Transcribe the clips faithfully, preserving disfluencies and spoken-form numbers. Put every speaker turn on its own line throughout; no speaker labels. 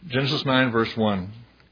Genesis nine, verse one.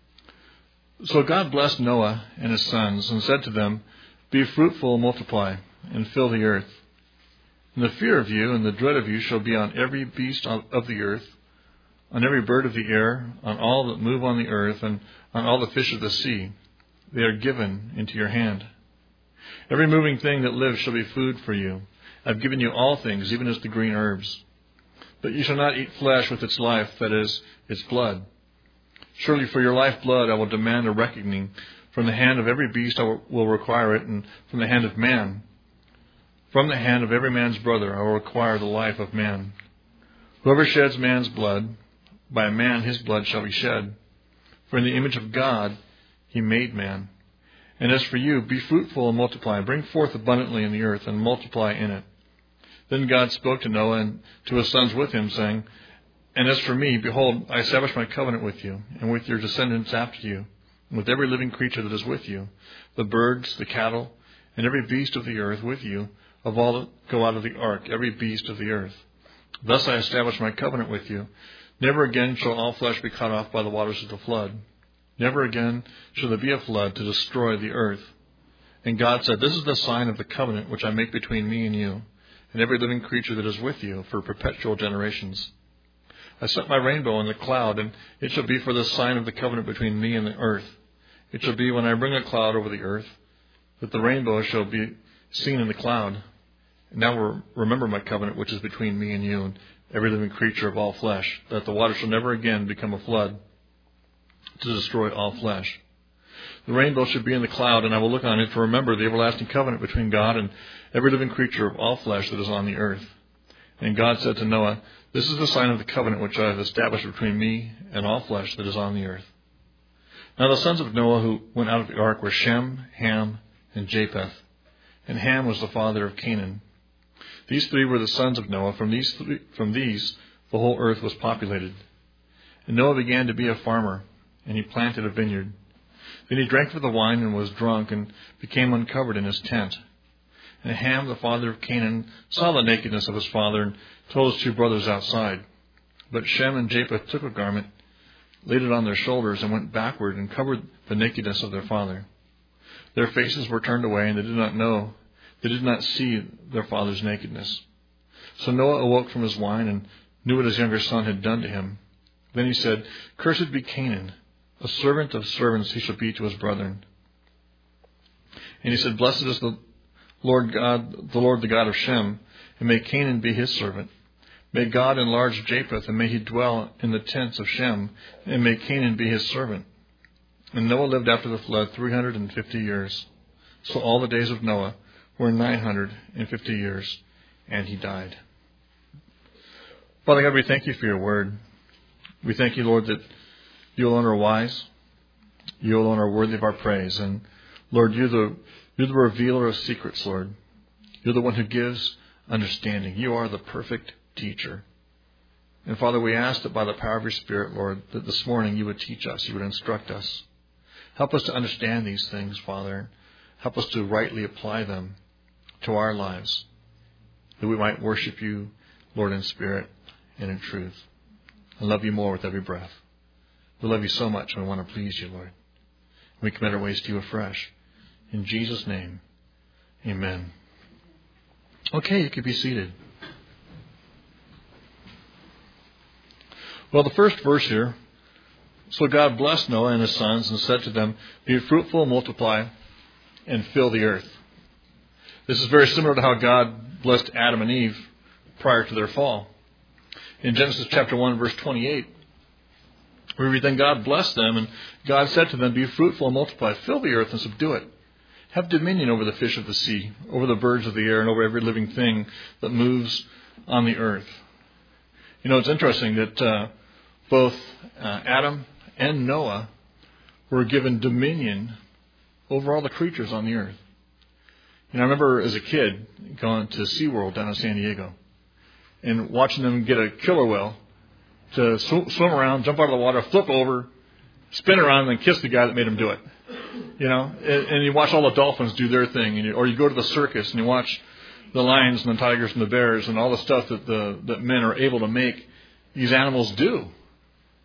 So God blessed Noah and his sons and said to them, Be fruitful and multiply, and fill the earth. And the fear of you and the dread of you shall be on every beast of the earth, on every bird of the air, on all that move on the earth, and on all the fish of the sea. They are given into your hand. Every moving thing that lives shall be food for you. I have given you all things, even as the green herbs. But you shall not eat flesh with its life, that is, its blood. Surely for your lifeblood I will demand a reckoning. From the hand of every beast I will require it, and from the hand of man. From the hand of every man's brother I will require the life of man. Whoever sheds man's blood, by man his blood shall be shed. For in the image of God he made man. And as for you, be fruitful and multiply. Bring forth abundantly in the earth, and multiply in it. Then God spoke to Noah and to his sons with him, saying, And as for me, behold, I establish my covenant with you, and with your descendants after you, and with every living creature that is with you, the birds, the cattle, and every beast of the earth with you, of all that go out of the ark, every beast of the earth. Thus I establish my covenant with you. Never again shall all flesh be cut off by the waters of the flood. Never again shall there be a flood to destroy the earth. And God said, This is the sign of the covenant which I make between me and you, and every living creature that is with you, for perpetual generations. I set my rainbow in the cloud, and it shall be for the sign of the covenant between me and the earth. It shall be when I bring a cloud over the earth, that the rainbow shall be seen in the cloud. And now remember my covenant which is between me and you, and every living creature of all flesh, that the water shall never again become a flood to destroy all flesh. The rainbow should be in the cloud, and I will look on it to remember the everlasting covenant between God and every living creature of all flesh that is on the earth. And God said to Noah, This is the sign of the covenant which I have established between me and all flesh that is on the earth. Now the sons of Noah who went out of the ark were Shem, Ham, and Japheth. And Ham was the father of Canaan. These three were the sons of Noah. From these, three, from these the whole earth was populated. And Noah began to be a farmer, and he planted a vineyard. Then he drank of the wine and was drunk, and became uncovered in his tent. And Ham, the father of Canaan, saw the nakedness of his father, and told his two brothers outside. But Shem and Japheth took a garment, laid it on their shoulders, and went backward and covered the nakedness of their father. Their faces were turned away, and they did not know, they did not see their father's nakedness. So Noah awoke from his wine, and knew what his younger son had done to him. Then he said, Cursed be Canaan, a servant of servants he shall be to his brethren. And he said, Blessed is the Lord God, the Lord the God of Shem, and may Canaan be his servant. May God enlarge Japheth, and may he dwell in the tents of Shem, and may Canaan be his servant. And Noah lived after the flood three hundred and fifty years. So all the days of Noah were nine hundred and fifty years, and he died. Father God, we thank you for your word. We thank you, Lord, that you alone are wise. You alone are worthy of our praise. And Lord, you're the You're the revealer of secrets, Lord. You're the one who gives understanding. You are the perfect teacher. And Father, we ask that by the power of your Spirit, Lord, that this morning you would teach us, you would instruct us. Help us to understand these things, Father. Help us to rightly apply them to our lives, that we might worship you, Lord, in spirit and in truth, and love you more with every breath. We love you so much, and we want to please you, Lord. We commit our ways to you afresh. In Jesus' name, amen. Okay, you can be seated. Well, the first verse here, so God blessed Noah and his sons and said to them, Be fruitful, multiply, and fill the earth. This is very similar to how God blessed Adam and Eve prior to their fall. In Genesis chapter one, verse twenty-eight, we read, Then God blessed them, and God said to them, Be fruitful and multiply, fill the earth and subdue it. Have dominion over the fish of the sea, over the birds of the air, and over every living thing that moves on the earth. You know, it's interesting that uh, both uh, Adam and Noah were given dominion over all the creatures on the earth. You know, I remember as a kid going to SeaWorld down in San Diego and watching them get a killer whale to sw- swim around, jump out of the water, flip over, spin around, and then kiss the guy that made him do it. You know, and, and you watch all the dolphins do their thing, and you, or you go to the circus and you watch the lions and the tigers and the bears and all the stuff that the that men are able to make these animals do.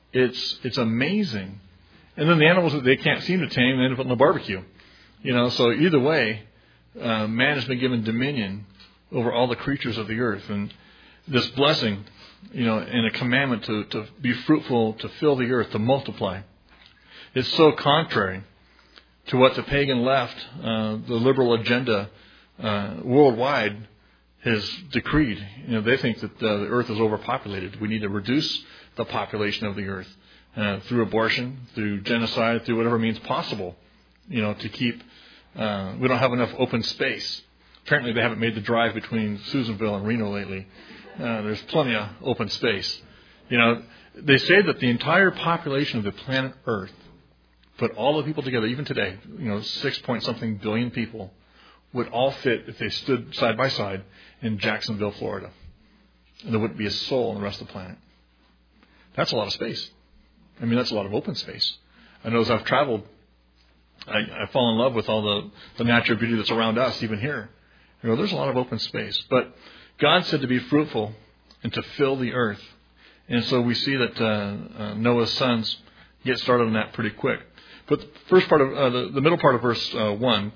It's it's amazing. And then the animals that they can't seem to tame end up on the barbecue. You know, so either way, uh, man has been given dominion over all the creatures of the earth. And this blessing, you know, and a commandment to, to be fruitful, to fill the earth, to multiply. It's so contrary to what the pagan left, uh, the liberal agenda uh, worldwide has decreed. You know, they think that uh, the earth is overpopulated. We need to reduce the population of the earth uh, through abortion, through genocide, through whatever means possible, you know, to keep, uh, we don't have enough open space. Apparently they haven't made the drive between Susanville and Reno lately. Uh, there's plenty of open space. You know, they say that the entire population of the planet Earth, put all the people together, even today, you know, six point something billion people, would all fit if they stood side by side in Jacksonville, Florida. And there wouldn't be a soul on the rest of the planet. That's a lot of space. I mean, that's a lot of open space. I know as I've traveled, I, I fall in love with all the, the natural beauty that's around us, even here. You know, there's a lot of open space. But God said to be fruitful and to fill the earth. And so we see that uh, uh, Noah's sons get started on that pretty quick. But the first part of uh, the, the middle part of verse uh, one,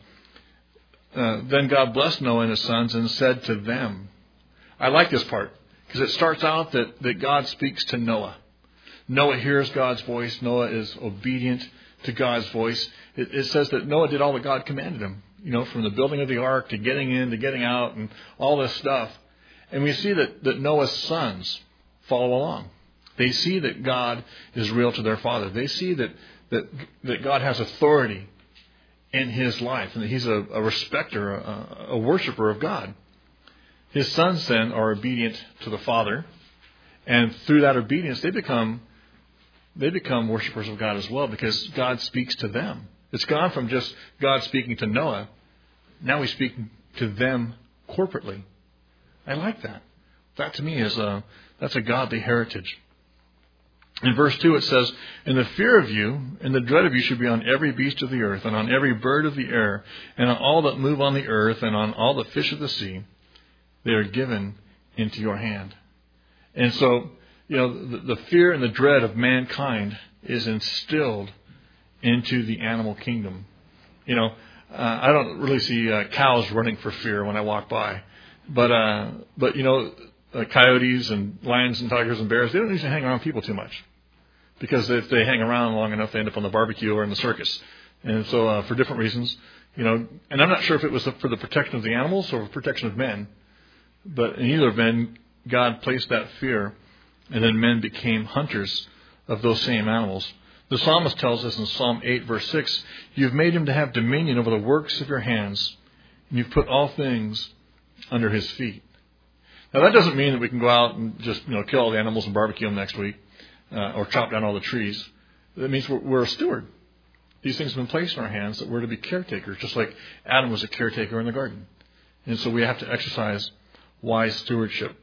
uh, then God blessed Noah and his sons and said to them. I like this part because it starts out that, that God speaks to Noah. Noah hears God's voice. Noah is obedient to God's voice. It, it says that Noah did all that God commanded him, you know, from the building of the ark to getting in to getting out and all this stuff. And we see that, that Noah's sons follow along. They see that God is real to their father. They see that that, that God has authority in his life and that he's a, a respecter, a, a worshiper of God. His sons then are obedient to the father, and through that obedience they become they become worshipers of God as well because God speaks to them. It's gone from just God speaking to Noah. Now he's speaking to them corporately. I like that. That to me is a that's a godly heritage. In verse two it says, and the fear of you and the dread of you should be on every beast of the earth and on every bird of the air and on all that move on the earth and on all the fish of the sea. They are given into your hand. And so, you know, the, the fear and the dread of mankind is instilled into the animal kingdom. You know, uh, I don't really see uh, cows running for fear when I walk by. But, uh, but you know, uh, coyotes and lions and tigers and bears, they don't usually hang around people too much. Because if they hang around long enough, they end up on the barbecue or in the circus. And so uh, for different reasons, you know, and I'm not sure if it was for the protection of the animals or for protection of men. But in either event, God placed that fear, and then men became hunters of those same animals. The psalmist tells us in Psalm eight, verse six, you've made him to have dominion over the works of your hands, and you've put all things under his feet. Now, that doesn't mean that we can go out and just, you know, kill all the animals and barbecue them next week, uh, or chop down all the trees. That means we're, we're a steward. These things have been placed in our hands that we're to be caretakers, just like Adam was a caretaker in the garden. And so we have to exercise wise stewardship.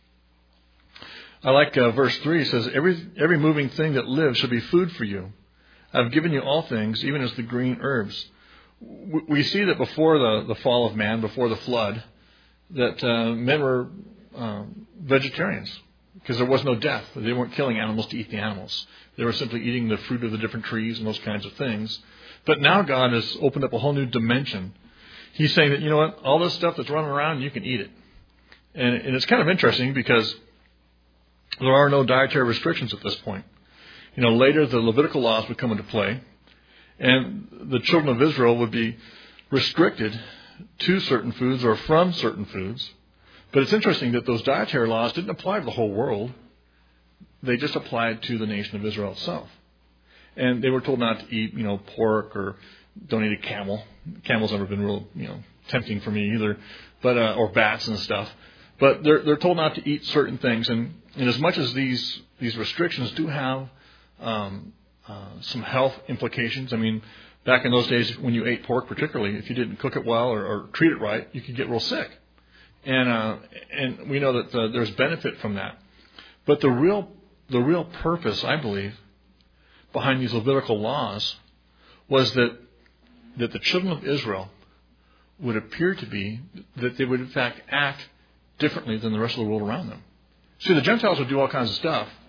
I like uh, verse three. It says, every, every moving thing that lives shall be food for you. I've given you all things, even as the green herbs. We see that before the, the fall of man, before the flood, that uh, men were uh, vegetarians because there was no death. They weren't killing animals to eat the animals. They were simply eating the fruit of the different trees and those kinds of things. But now God has opened up a whole new dimension. He's saying that, you know what, all this stuff that's running around, you can eat it. And, and it's kind of interesting because there are no dietary restrictions at this point. You know, later the Levitical laws would come into play, and the children of Israel would be restricted to certain foods or from certain foods. But it's interesting that those dietary laws didn't apply to the whole world. They just applied to the nation of Israel itself. And they were told not to eat, you know, pork or don't eat a camel. Camel's never been real, you know, tempting for me either, but uh, or bats and stuff. But they're they're told not to eat certain things. And, and as much as these these restrictions do have um, uh, some health implications, I mean, back in those days when you ate pork particularly, if you didn't cook it well or, or treat it right, you could get real sick. And uh, and we know that uh, there's benefit from that. But the real the real purpose, I believe, behind these Levitical laws was that that the children of Israel would appear to be, that they would in fact act differently than the rest of the world around them. See, the Gentiles would do all kinds of stuff,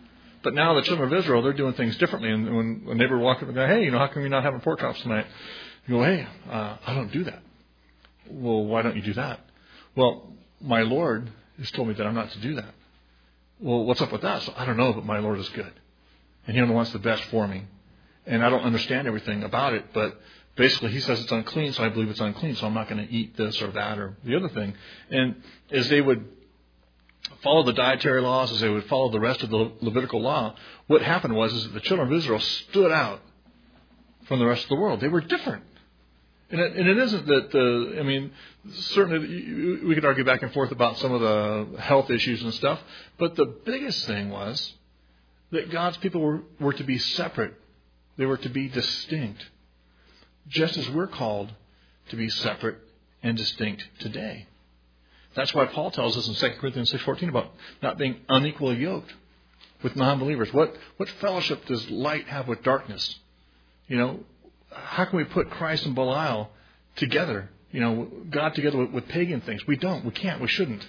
But now the children of Israel, they're doing things differently. And when a neighbor walks up and goes, hey, you know, how come you're not having pork chops tonight? You go, hey, uh, I don't do that. Well, why don't you do that? Well, my Lord has told me that I'm not to do that. Well, what's up with that? So I don't know, but my Lord is good. And He only wants the best for me. And I don't understand everything about it, but basically He says it's unclean, so I believe it's unclean, so I'm not going to eat this or that or the other thing. And as they would follow the dietary laws, as they would follow the rest of the Levitical law, what happened was is that the children of Israel stood out from the rest of the world. They were different. And it, and it isn't that, the, I mean, certainly we could argue back and forth about some of the health issues and stuff, but the biggest thing was that God's people were, were to be separate. They were to be distinct, just as we're called to be separate and distinct today. That's why Paul tells us in Second Corinthians six fourteen about not being unequally yoked with non-believers. What, what fellowship does light have with darkness? You know, how can we put Christ and Belial together? You know, God together with, with pagan things? We don't. We can't. We shouldn't.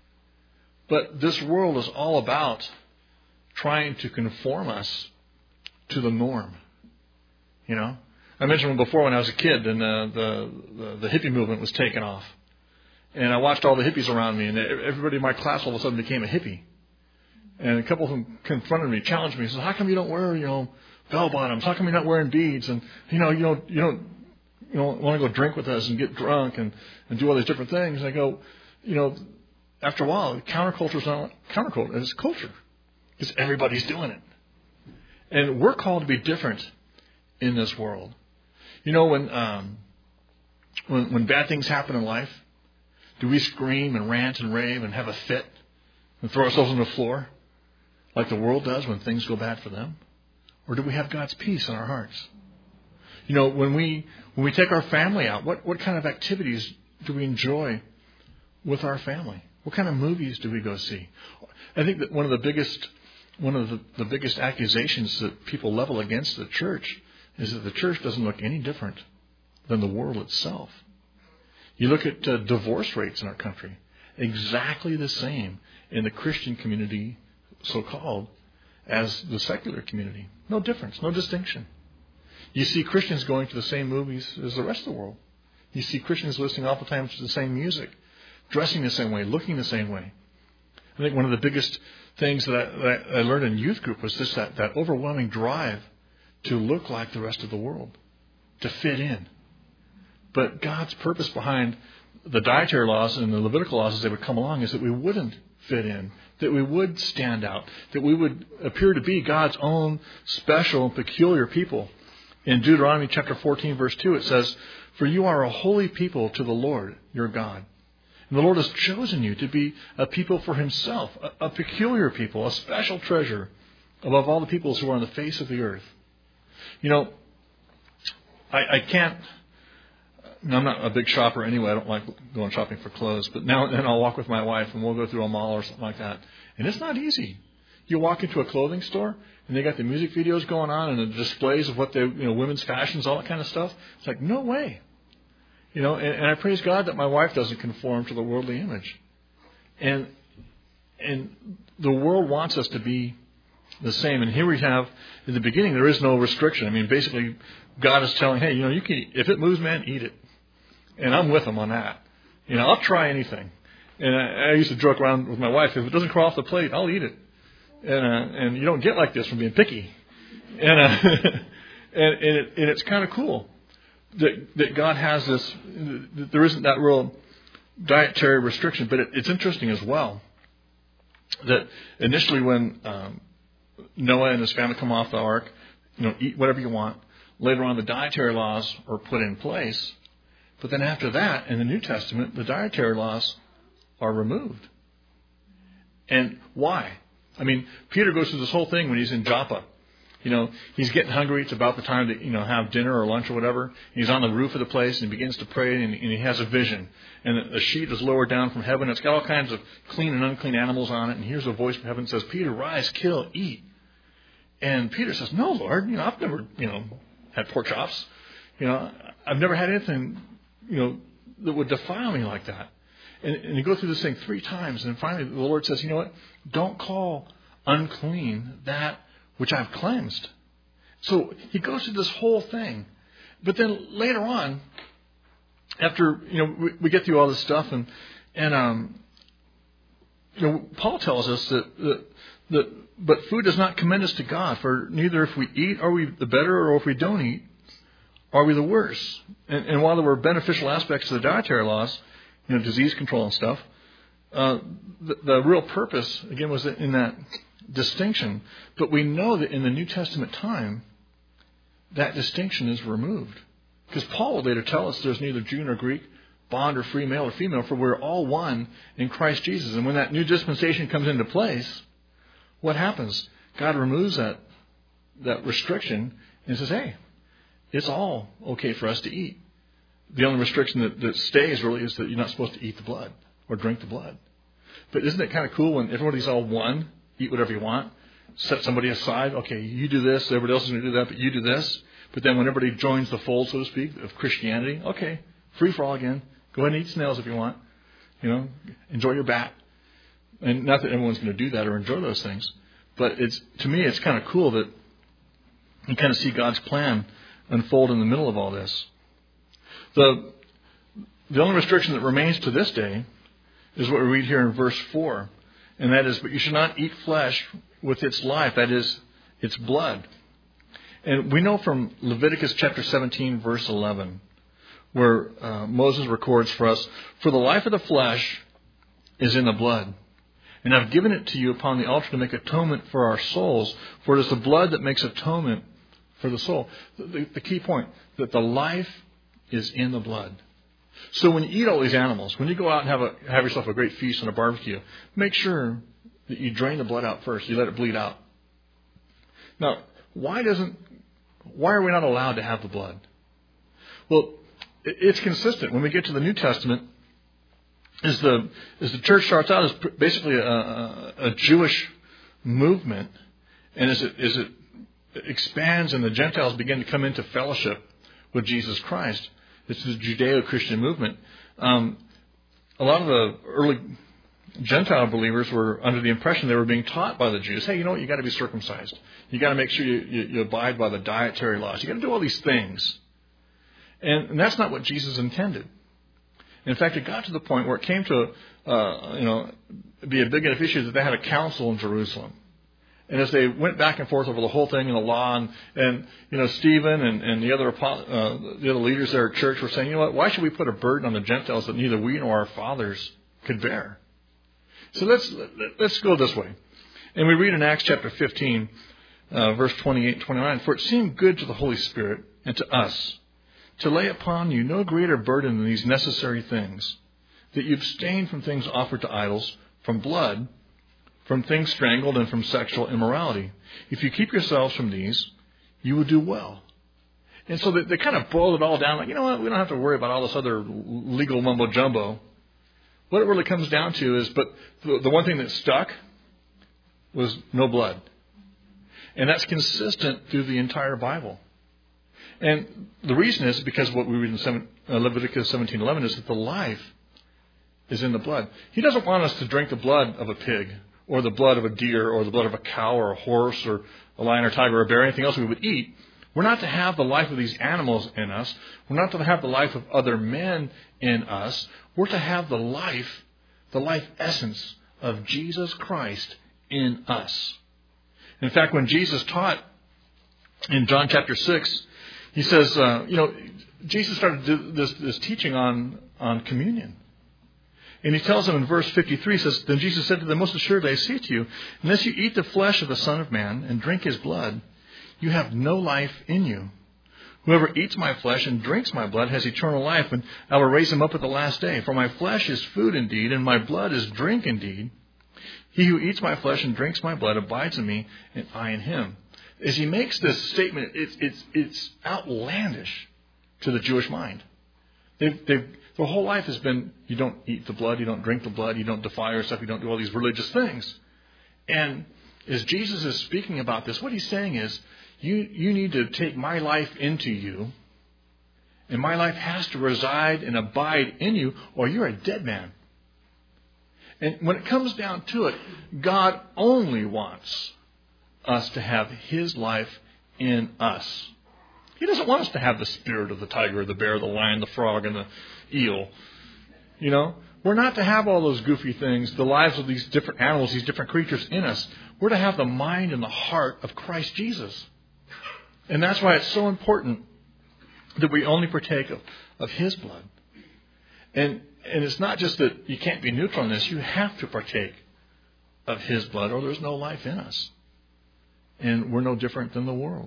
But this world is all about trying to conform us to the norm. You know, I mentioned before when I was a kid and uh, the, the the hippie movement was taking off, and I watched all the hippies around me, and everybody in my class all of a sudden became a hippie. And a couple of them confronted me, challenged me, said, "How come you don't wear, you know, bell bottoms? How come you're not wearing beads? And you know, you don't, you don't, you know, want to go drink with us and get drunk and, and do all these different things?" And I go, you know, after a while, counterculture is not counterculture; it's culture because everybody's doing it, and we're called to be different in this world. You know, when um, when when bad things happen in life, do we scream and rant and rave and have a fit and throw ourselves on the floor like the world does when things go bad for them? Or do we have God's peace in our hearts? You know, when we when we take our family out, what, what kind of activities do we enjoy with our family? What kind of movies do we go see? I think that one of the biggest one of the, the biggest accusations that people level against the church is that the church doesn't look any different than the world itself. You look at uh, divorce rates in our country, exactly the same in the Christian community, so-called, as the secular community. No difference, no distinction. You see Christians going to the same movies as the rest of the world. You see Christians listening oftentimes to the same music, dressing the same way, looking the same way. I think one of the biggest things that I, that I learned in youth group was this, that, that overwhelming drive to look like the rest of the world, to fit in. But God's purpose behind the dietary laws and the Levitical laws as they would come along is that we wouldn't fit in, that we would stand out, that we would appear to be God's own special and peculiar people. In Deuteronomy chapter fourteen, verse two, it says, "For you are a holy people to the Lord your God. And the Lord has chosen you to be a people for Himself, a, a peculiar people, a special treasure above all the peoples who are on the face of the earth." You know, I, I can't, I'm not a big shopper anyway. I don't like going shopping for clothes. But now and then I'll walk with my wife and we'll go through a mall or something like that. And it's not easy. You walk into a clothing store and they got the music videos going on and the displays of what they, you know, women's fashions, all that kind of stuff. It's like, no way. You know, and, and I praise God that my wife doesn't conform to the worldly image. And and the world wants us to be the same. And here we have, in the beginning, there is no restriction. I mean, basically, God is telling, hey, you know, you can, if it moves, man, eat it. And I'm with him on that. You know, I'll try anything. And I, I used to joke around with my wife, if it doesn't crawl off the plate, I'll eat it. And uh, and you don't get like this from being picky. And uh, and, and, it, and it's kind of cool that that God has this, that there isn't that real dietary restriction. But it, it's interesting as well that initially when um, Noah and his family come off the ark, you know, eat whatever you want. Later on, the dietary laws are put in place. But then after that, in the New Testament, the dietary laws are removed. And why? I mean, Peter goes through this whole thing when he's in Joppa. You know, he's getting hungry. It's about the time to, you know, have dinner or lunch or whatever. He's on the roof of the place and he begins to pray and, and he has a vision. And a sheet is lowered down from heaven. It's got all kinds of clean and unclean animals on it. And here's a voice from heaven that says, "Peter, rise, kill, eat." And Peter says, "No, Lord, you know, I've never, you know, had pork chops. You know, I've never had anything, you know, that would defile me like that." And, and you go through this thing three times. And finally the Lord says, "You know what? Don't call unclean that which I've cleansed. So he goes through this whole thing. But then later on, after, you know, we, we get through all this stuff, and, and um, you know, Paul tells us that, that, that, but food does not commend us to God, for neither if we eat are we the better, or if we don't eat, are we the worse. And, and while there were beneficial aspects to the dietary laws, you know, disease control and stuff, uh, the, the real purpose, again, was in that distinction. But we know that in the New Testament time, that distinction is removed. Because Paul will later tell us there's neither Jew nor Greek, bond or free, male or female, for we're all one in Christ Jesus. And when that new dispensation comes into place, what happens? God removes that, that restriction and says, hey, it's all okay for us to eat. The only restriction that, that stays really is that you're not supposed to eat the blood or drink the blood. But isn't it kind of cool when everybody's all one, eat whatever you want, set somebody aside, okay, you do this, everybody else is going to do that, but you do this. But then when everybody joins the fold, so to speak, of Christianity, okay, free for all again. Go ahead and eat snails if you want. You know, enjoy your bat. And not that everyone's going to do that or enjoy those things. But it's, to me, it's kind of cool that you kind of see God's plan unfold in the middle of all this. The, the only restriction that remains to this day is what we read here in verse four. And that is, but you should not eat flesh with its life, that is, its blood. And we know from Leviticus chapter seventeen, verse eleven, where uh, Moses records for us, for the life of the flesh is in the blood. And I've given it to you upon the altar to make atonement for our souls, for it is the blood that makes atonement for the soul. The, the, the key point, that the life is in the blood. So when you eat all these animals, when you go out and have a have yourself a great feast on a barbecue, make sure that you drain the blood out first. You let it bleed out. Now, why doesn't why are we not allowed to have the blood? Well, it's consistent. When we get to the New Testament, as the as the church starts out as basically a, a, a Jewish movement, and as it as it expands and the Gentiles begin to come into fellowship with Jesus Christ, it's the Judeo-Christian movement. Um, a lot of the early Gentile believers were under the impression they were being taught by the Jews, hey, you know what, you got to be circumcised. You got to make sure you, you, you abide by the dietary laws. You got to do all these things. And, and that's not what Jesus intended. In fact, it got to the point where it came to, uh, you know, be a big enough issue that they had a council in Jerusalem. And as they went back and forth over the whole thing in the law, and, and you know, Stephen and, and the other uh, the other leaders there at church were saying, you know what, why should we put a burden on the Gentiles that neither we nor our fathers could bear? So let's let's go this way. And we read in Acts chapter fifteen, uh, verse twenty-eight and twenty-nine, for it seemed good to the Holy Spirit and to us to lay upon you no greater burden than these necessary things, that you abstain from things offered to idols, from blood, from things strangled, and from sexual immorality. If you keep yourselves from these, you will do well. And so they, they kind of boiled it all down like, you know what, we don't have to worry about all this other legal mumbo-jumbo. What it really comes down to is, but the, the one thing that stuck was no blood. And that's consistent through the entire Bible. And the reason is because what we read in seven, uh, Leviticus seventeen eleven is that the life is in the blood. He doesn't want us to drink the blood of a pig, or the blood of a deer, or the blood of a cow, or a horse, or a lion, or tiger, or a bear, anything else we would eat. We're not to have the life of these animals in us. We're not to have the life of other men in us. We're to have the life, the life essence of Jesus Christ in us. In fact, when Jesus taught in John chapter six, he says, uh, you know, Jesus started this, this teaching on, on communion. And he tells them in verse fifty-three, says, then Jesus said to them, most assuredly I say to you, unless you eat the flesh of the Son of Man and drink his blood, you have no life in you. Whoever eats my flesh and drinks my blood has eternal life, and I will raise him up at the last day. For my flesh is food indeed, and my blood is drink indeed. He who eats my flesh and drinks my blood abides in me, and I in him. As he makes this statement, it's, it's, it's outlandish to the Jewish mind. They've, they've, their whole life has been, you don't eat the blood, you don't drink the blood, you don't defile yourself, you don't do all these religious things. And as Jesus is speaking about this, what he's saying is, you, you need to take my life into you, and my life has to reside and abide in you, or you're a dead man. And when it comes down to it, God only wants us to have His life in us. He doesn't want us to have the spirit of the tiger, the bear, the lion, the frog, and the eel. You know, we're not to have all those goofy things, the lives of these different animals, these different creatures in us. We're to have the mind and the heart of Christ Jesus. And that's why it's so important that we only partake of, of His blood. And and it's not just that you can't be neutral in this. You have to partake of His blood or there's no life in us. And we're no different than the world.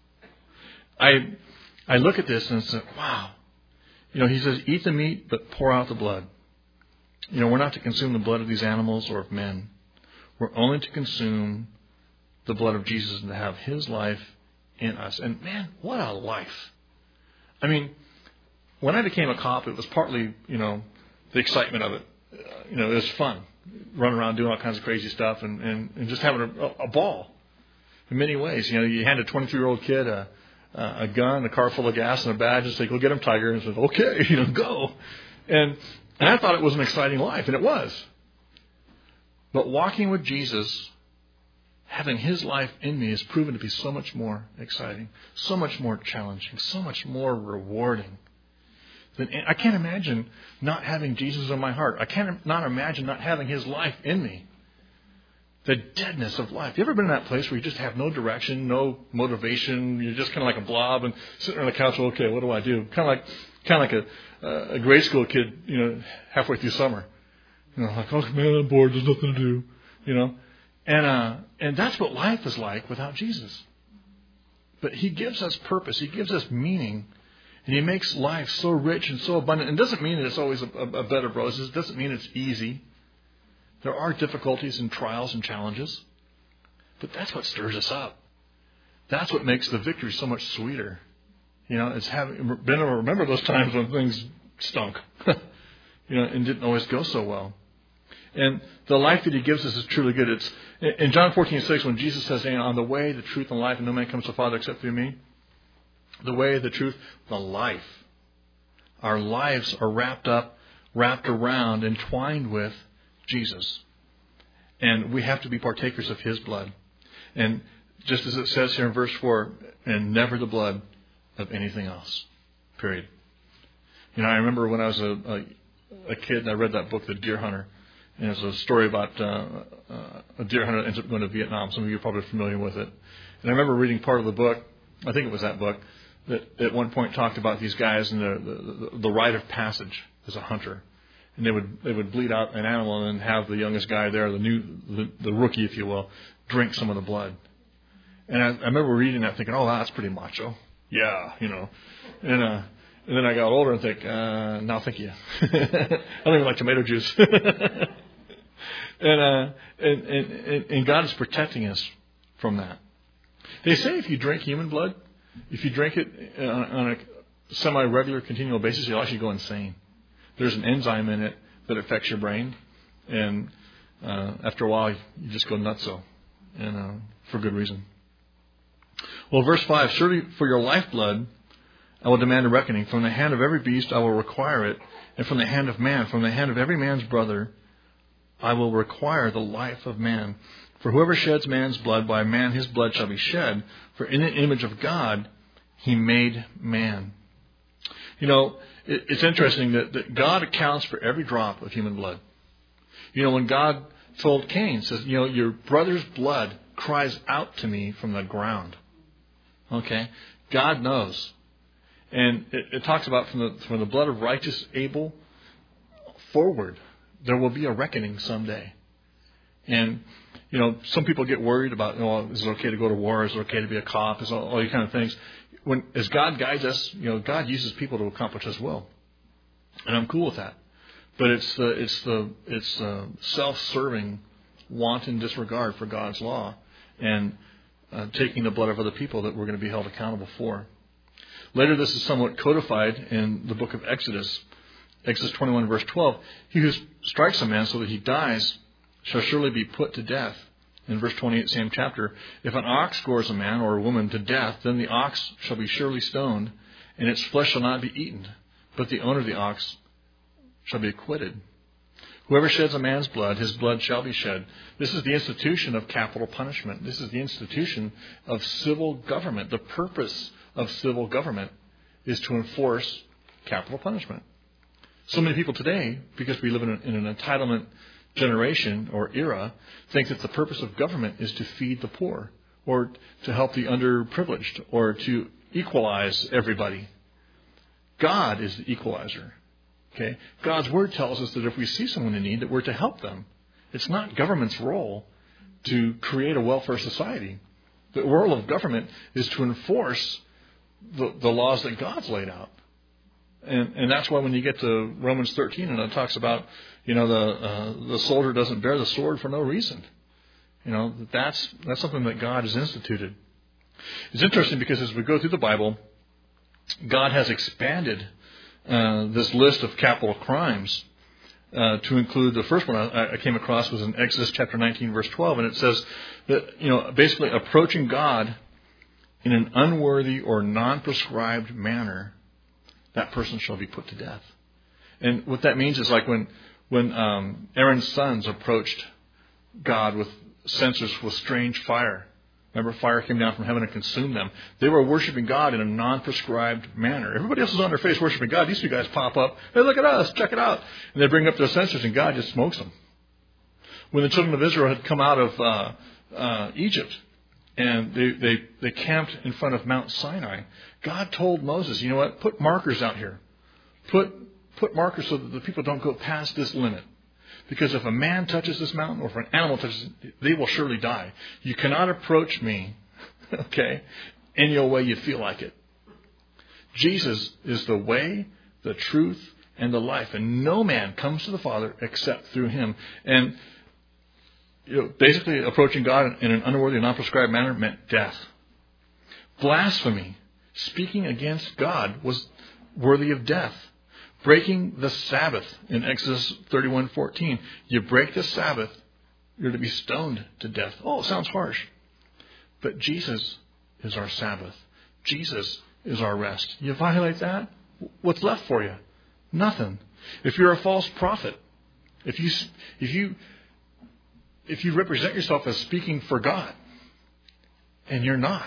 I I look at this and say, wow. You know, He says, eat the meat, but pour out the blood. You know, we're not to consume the blood of these animals or of men. We're only to consume the blood of Jesus and to have His life in us. And man, what a life. I mean, when I became a cop, it was partly, you know, the excitement of it. Uh, you know, it was fun. Running around doing all kinds of crazy stuff and, and, and just having a, a ball in many ways. You know, you hand a twenty-three-year-old kid a, a gun, a car full of gas, and a badge and say, go get him, Tiger. And says, okay, you know, go. And, and I thought it was an exciting life, and it was. But walking with Jesus, having His life in me, has proven to be so much more exciting, so much more challenging, so much more rewarding. I can't imagine not having Jesus in my heart. I can't not imagine not having His life in me. The deadness of life. You ever been in that place where you just have no direction, no motivation? You're just kind of like a blob and sitting on the couch. Okay, what do I do? Kind of like, kind of like a, uh, a grade school kid, you know, halfway through summer. You know, like, oh man, I'm bored. There's nothing to do. You know, and uh, and that's what life is like without Jesus. But He gives us purpose. He gives us meaning. And He makes life so rich and so abundant. And it doesn't mean that it's always a, a bed of roses. It doesn't mean it's easy. There are difficulties and trials and challenges. But that's what stirs us up. That's what makes the victory so much sweeter. You know, it's having been able to remember those times when things stunk. You know, and didn't always go so well. And the life that He gives us is truly good. It's in John fourteen six, when Jesus says, on the way, the truth, and life, and no man comes to the Father except through me. The way, the truth, the life. Our lives are wrapped up, wrapped around, entwined with Jesus. And we have to be partakers of His blood. And just as it says here in verse four, and never the blood of anything else. Period. You know, I remember when I was a, a, a kid and I read that book, The Deer Hunter. And it's a story about uh, uh, a deer hunter that ends up going to Vietnam. Some of you are probably familiar with it. And I remember reading part of the book, I think it was that book, that at one point talked about these guys and the, the, the rite of passage as a hunter. And they would they would bleed out an animal and then have the youngest guy there, the new the, the rookie, if you will, drink some of the blood. And I, I remember reading that thinking, oh, wow, that's pretty macho. Yeah, you know. And uh, and then I got older and think, uh, no, thank you. I don't even like tomato juice. and, uh, and, and and God is protecting us from that. They say if you drink human blood, if you drink it on a semi-regular, continual basis, you'll actually go insane. There's an enzyme in it that affects your brain, and uh, after a while, you just go nutso, and uh, for good reason. Well, verse five, surely for your lifeblood I will demand a reckoning. From the hand of every beast I will require it, and from the hand of man, from the hand of every man's brother, I will require the life of man. For whoever sheds man's blood, by man his blood shall be shed. For in the image of God He made man. You know, it, it's interesting that, that God accounts for every drop of human blood. You know, when God told Cain, says, you know, your brother's blood cries out to me from the ground. Okay? God knows. And it, it talks about from the, from the blood of righteous Abel forward, there will be a reckoning someday. And, you know, some people get worried about, you know, is it okay to go to war? Is it okay to be a cop? Is all, all these kind of things. When, as God guides us, you know, God uses people to accomplish His will. And I'm cool with that. But it's the, it's the, it's the self-serving, wanton disregard for God's law and uh, taking the blood of other people that we're going to be held accountable for. Later, this is somewhat codified in the book of Exodus. Exodus twenty-one, verse twelve. He who strikes a man so that he dies shall surely be put to death. In verse twenty-eight, same chapter. If an ox gores a man or a woman to death, then the ox shall be surely stoned, and its flesh shall not be eaten, but the owner of the ox shall be acquitted. Whoever sheds a man's blood, his blood shall be shed. This is the institution of capital punishment. This is the institution of civil government. The purpose of civil government is to enforce capital punishment. So many people today, because we live in, a, in an entitlement generation or era, think that the purpose of government is to feed the poor or to help the underprivileged or to equalize everybody. God is the equalizer. Okay? God's word tells us that if we see someone in need, that we're to help them. It's not government's role to create a welfare society. The role of government is to enforce the, the laws that God's laid out. And, and that's why when you get to Romans thirteen and it talks about, you know, the uh, the soldier doesn't bear the sword for no reason. You know, that's that's something that God has instituted. It's interesting because as we go through the Bible, God has expanded uh, this list of capital crimes uh, to include the first one I, I came across was in Exodus chapter nineteen, verse twelve, and it says that, you know, basically approaching God in an unworthy or non-prescribed manner, that person shall be put to death. And what that means is like when when um, Aaron's sons approached God with censers with strange fire. Remember, fire came down from heaven and consumed them. They were worshiping God in a non-prescribed manner. Everybody else is on their face worshiping God. These two guys pop up. Hey, look at us. Check it out. And they bring up their censers and God just smokes them. When the children of Israel had come out of uh, uh, Egypt and they, they, they camped in front of Mount Sinai, God told Moses, you know what, put markers out here. Put, put markers so that the people don't go past this limit. Because if a man touches this mountain or if an animal touches it, they will surely die. You cannot approach me, okay, any old way you feel like it. Jesus is the way, the truth, and the life. And no man comes to the Father except through him. And you know, basically approaching God in an unworthy and non-prescribed manner meant death. Blasphemy, speaking against God, was worthy of death. Breaking the Sabbath in Exodus thirty-one fourteen. You break the Sabbath, you're to be stoned to death. Oh, it sounds harsh. But Jesus is our Sabbath. Jesus is our rest. You violate that, what's left for you? Nothing. If you're a false prophet, if you if you if you represent yourself as speaking for God, and you're not,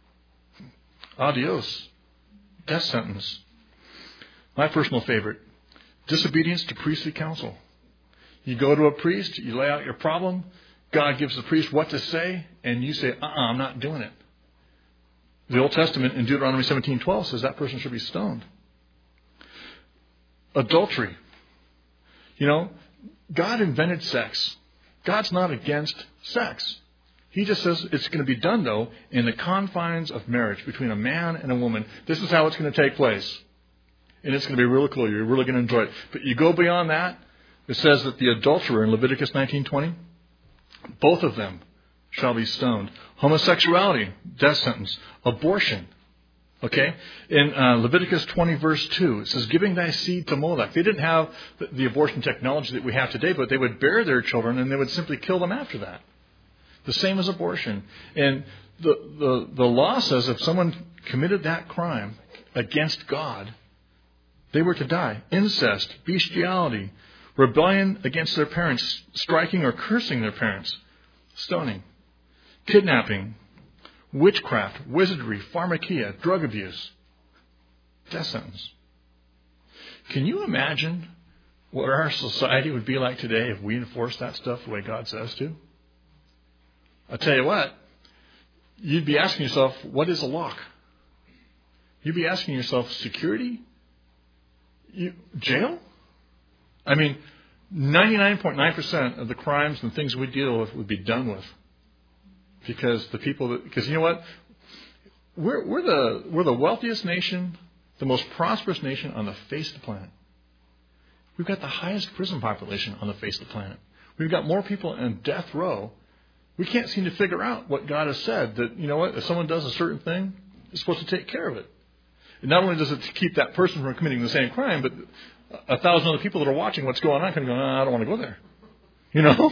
adios, death sentence. My personal favorite, disobedience to priestly counsel. You go to a priest, you lay out your problem, God gives the priest what to say, and you say, uh-uh, I'm not doing it. The Old Testament in Deuteronomy seventeen twelve says that person should be stoned. Adultery. You know, God invented sex. God's not against sex. He just says it's going to be done, though, in the confines of marriage between a man and a woman. This is how it's going to take place. And it's going to be really cool. You're really going to enjoy it. But you go beyond that, it says that the adulterer in Leviticus nineteen twenty, both of them shall be stoned. Homosexuality, death sentence. Abortion. Okay? In uh, Leviticus twenty verse two, it says, giving thy seed to Molech. They didn't have the, the abortion technology that we have today, but they would bear their children and they would simply kill them after that. The same as abortion. And the, the, the law says if someone committed that crime against God, they were to die. Incest, bestiality, rebellion against their parents, striking or cursing their parents, stoning, kidnapping, witchcraft, wizardry, pharmakia, drug abuse, death sentence. Can you imagine what our society would be like today if we enforced that stuff the way God says to? I'll tell you what, you'd be asking yourself, what is a lock? You'd be asking yourself, security? You, jail? I mean, ninety-nine point nine percent of the crimes and things we deal with would be done with. Because the people that, because you know what? We're, we're the, we're the wealthiest nation, the most prosperous nation on the face of the planet. We've got the highest prison population on the face of the planet. We've got more people in death row. We can't seem to figure out what God has said, that, you know what, if someone does a certain thing, it's supposed to take care of it. And not only does it keep that person from committing the same crime, but a thousand other people that are watching what's going on can go, oh, I don't want to go there. You know?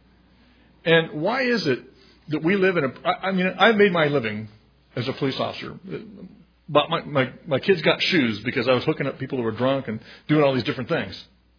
And why is it that we live in a... I, I mean, I made my living as a police officer. But my, my, my kids got shoes because I was hooking up people who were drunk and doing all these different things.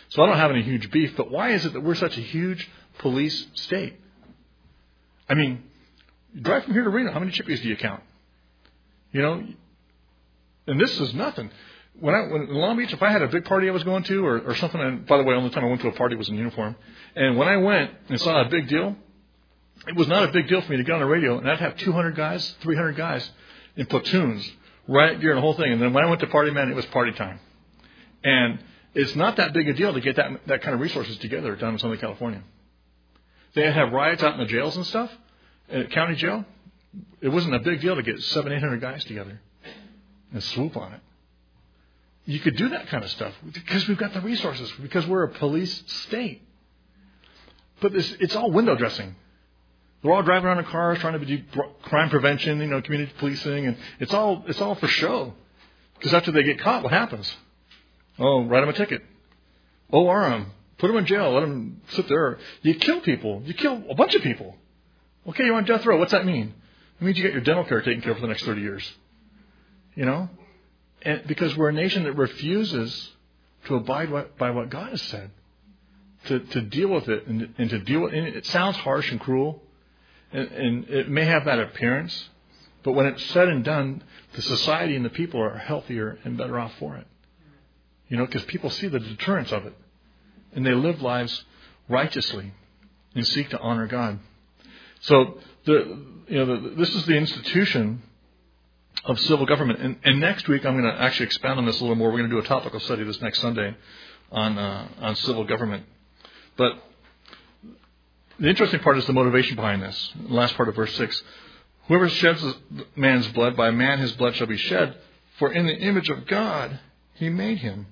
So I don't have any huge beef, but why is it that we're such a huge police state? I mean, drive from here to Reno, how many chippies do you count? You know, and this is nothing. When I when in Long Beach, if I had a big party I was going to or, or something, and by the way, the only time I went to a party was in uniform, and when I went and saw a big deal, it was not a big deal for me to get on the radio, and I'd have two hundred guys, three hundred guys in platoons, riot gear and the whole thing. And then when I went to Party Man, it was party time. And it's not that big a deal to get that that kind of resources together down in Southern California. They have riots out in the jails and stuff, at county jail. It wasn't a big deal to get seven, eight hundred guys together and swoop on it. You could do that kind of stuff because we've got the resources, because we're a police state. But this, it's all window dressing. They're all driving around in cars trying to do crime prevention, you know, community policing, and it's all it's all for show. Because after they get caught, what happens? Oh, write them a ticket. O R them. Put them in jail. Let them sit there. You kill people. You kill a bunch of people. Okay, you're on death row. What's that mean? It means you get your dental care taken care of for the next thirty years. You know? And because we're a nation that refuses to abide by what God has said. To, to deal with it and, and to deal with it. It sounds harsh and cruel. And, and it may have that appearance. But when it's said and done, the society and the people are healthier and better off for it. You know, because people see the deterrence of it. And they live lives righteously and seek to honor God. So, the, you know, the, this is the institution of civil government. And, and next week, I'm going to actually expound on this a little more. We're going to do a topical study this next Sunday on uh, on civil government. But the interesting part is the motivation behind this. The last part of verse six. Whoever sheds man's blood, by man his blood shall be shed. For in the image of God he made him.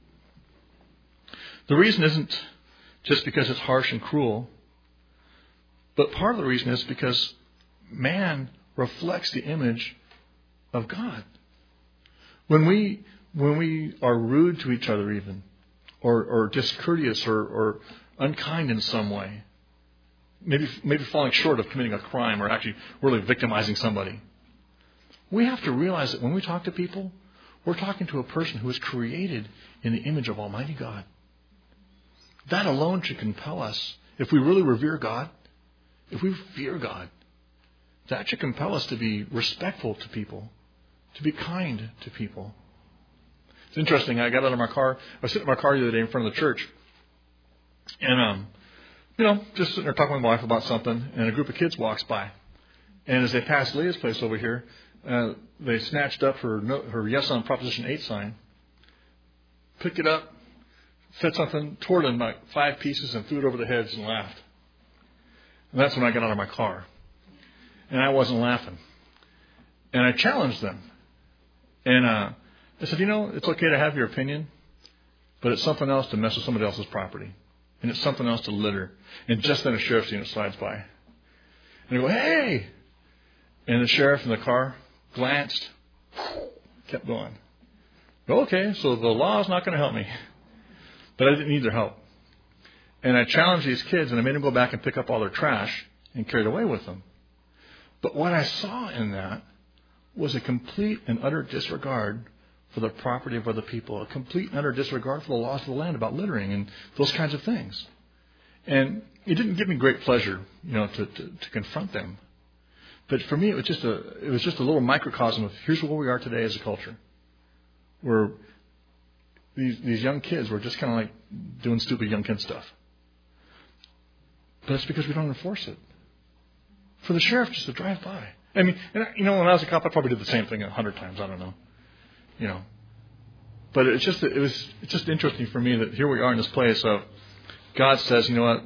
The reason isn't just because it's harsh and cruel. But part of the reason is because man reflects the image of God. When we when we are rude to each other even, or, or discourteous or, or unkind in some way, maybe maybe falling short of committing a crime or actually really victimizing somebody, we have to realize that when we talk to people, we're talking to a person who is created in the image of Almighty God. That alone should compel us, if we really revere God, if we fear God, that should compel us to be respectful to people, to be kind to people. It's interesting. I got out of my car. I was sitting in my car the other day in front of the church. And, um, you know, just sitting there talking with my wife about something. And a group of kids walks by. And as they passed Leah's place over here, uh, they snatched up her, no, her Yes on Proposition eight sign, picked it up, said something, tore it in like five pieces, and threw it over their heads and laughed. And that's when I got out of my car. And I wasn't laughing. And I challenged them. And uh, I said, you know, it's okay to have your opinion, but it's something else to mess with somebody else's property. And it's something else to litter. And just then a sheriff's unit slides by. And they go, hey! And the sheriff in the car glanced, kept going. Okay, so the law is not going to help me. But I didn't need their help. And I challenged these kids, and I made them go back and pick up all their trash and carry it away with them. But what I saw in that was a complete and utter disregard for the property of other people, a complete and utter disregard for the laws of the land about littering and those kinds of things. And it didn't give me great pleasure, you know, to, to, to confront them. But for me, it was just a it was just a little microcosm of here's where we are today as a culture, where these these young kids were just kind of like doing stupid young kid stuff. But it's because we don't enforce it. For the sheriff just to drive by. I mean, and I, you know, when I was a cop, I probably did the same thing a hundred times. I don't know, you know. But it's just it was it's just interesting for me that here we are in this place of God says, you know what,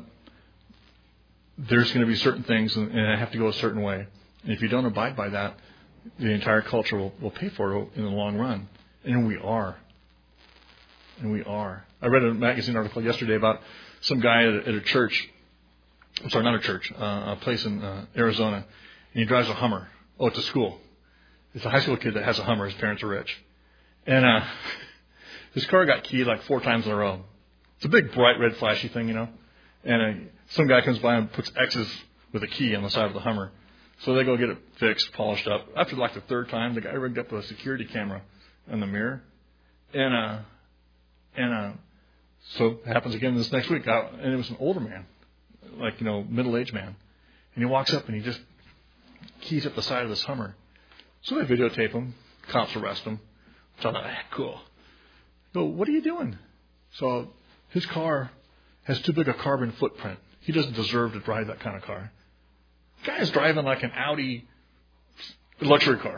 there's going to be certain things, and, and I have to go a certain way. And if you don't abide by that, the entire culture will, will pay for it in the long run. And we are. And we are. I read a magazine article yesterday about some guy at a, at a church. I'm sorry, not a church, uh, a place in uh, Arizona. And he drives a Hummer. Oh, it's a school. It's a high school kid that has a Hummer. His parents are rich. And uh, his car got keyed like four times in a row. It's a big, bright, red, flashy thing, you know. And uh, some guy comes by and puts X's with a key on the side of the Hummer. So they go get it fixed, polished up. After like the third time, the guy rigged up a security camera in the mirror. And uh, and uh, So it happens again this next week. I, and it was an older man, like, you know, middle-aged man. And he walks up and he just keys up the side of this Hummer. So they videotape him. Cops arrest him. So I thought, ah, cool. I go, what are you doing? So his car has too big a carbon footprint. He doesn't deserve to drive that kind of car. The guy is driving like an Audi luxury car.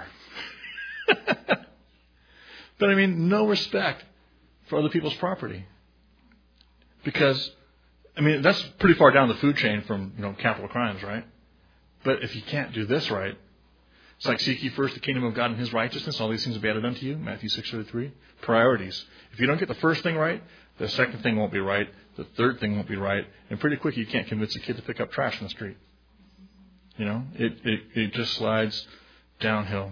But I mean, no respect for other people's property. Because, I mean, that's pretty far down the food chain from, you know, capital crimes, right? But if you can't do this right, it's like seek ye first the kingdom of God and His righteousness, all these things will be added unto you, Matthew six thirty-three. Priorities. If you don't get the first thing right, the second thing won't be right, the third thing won't be right, and pretty quick you can't convince a kid to pick up trash in the street. You know, it, it, it just slides downhill.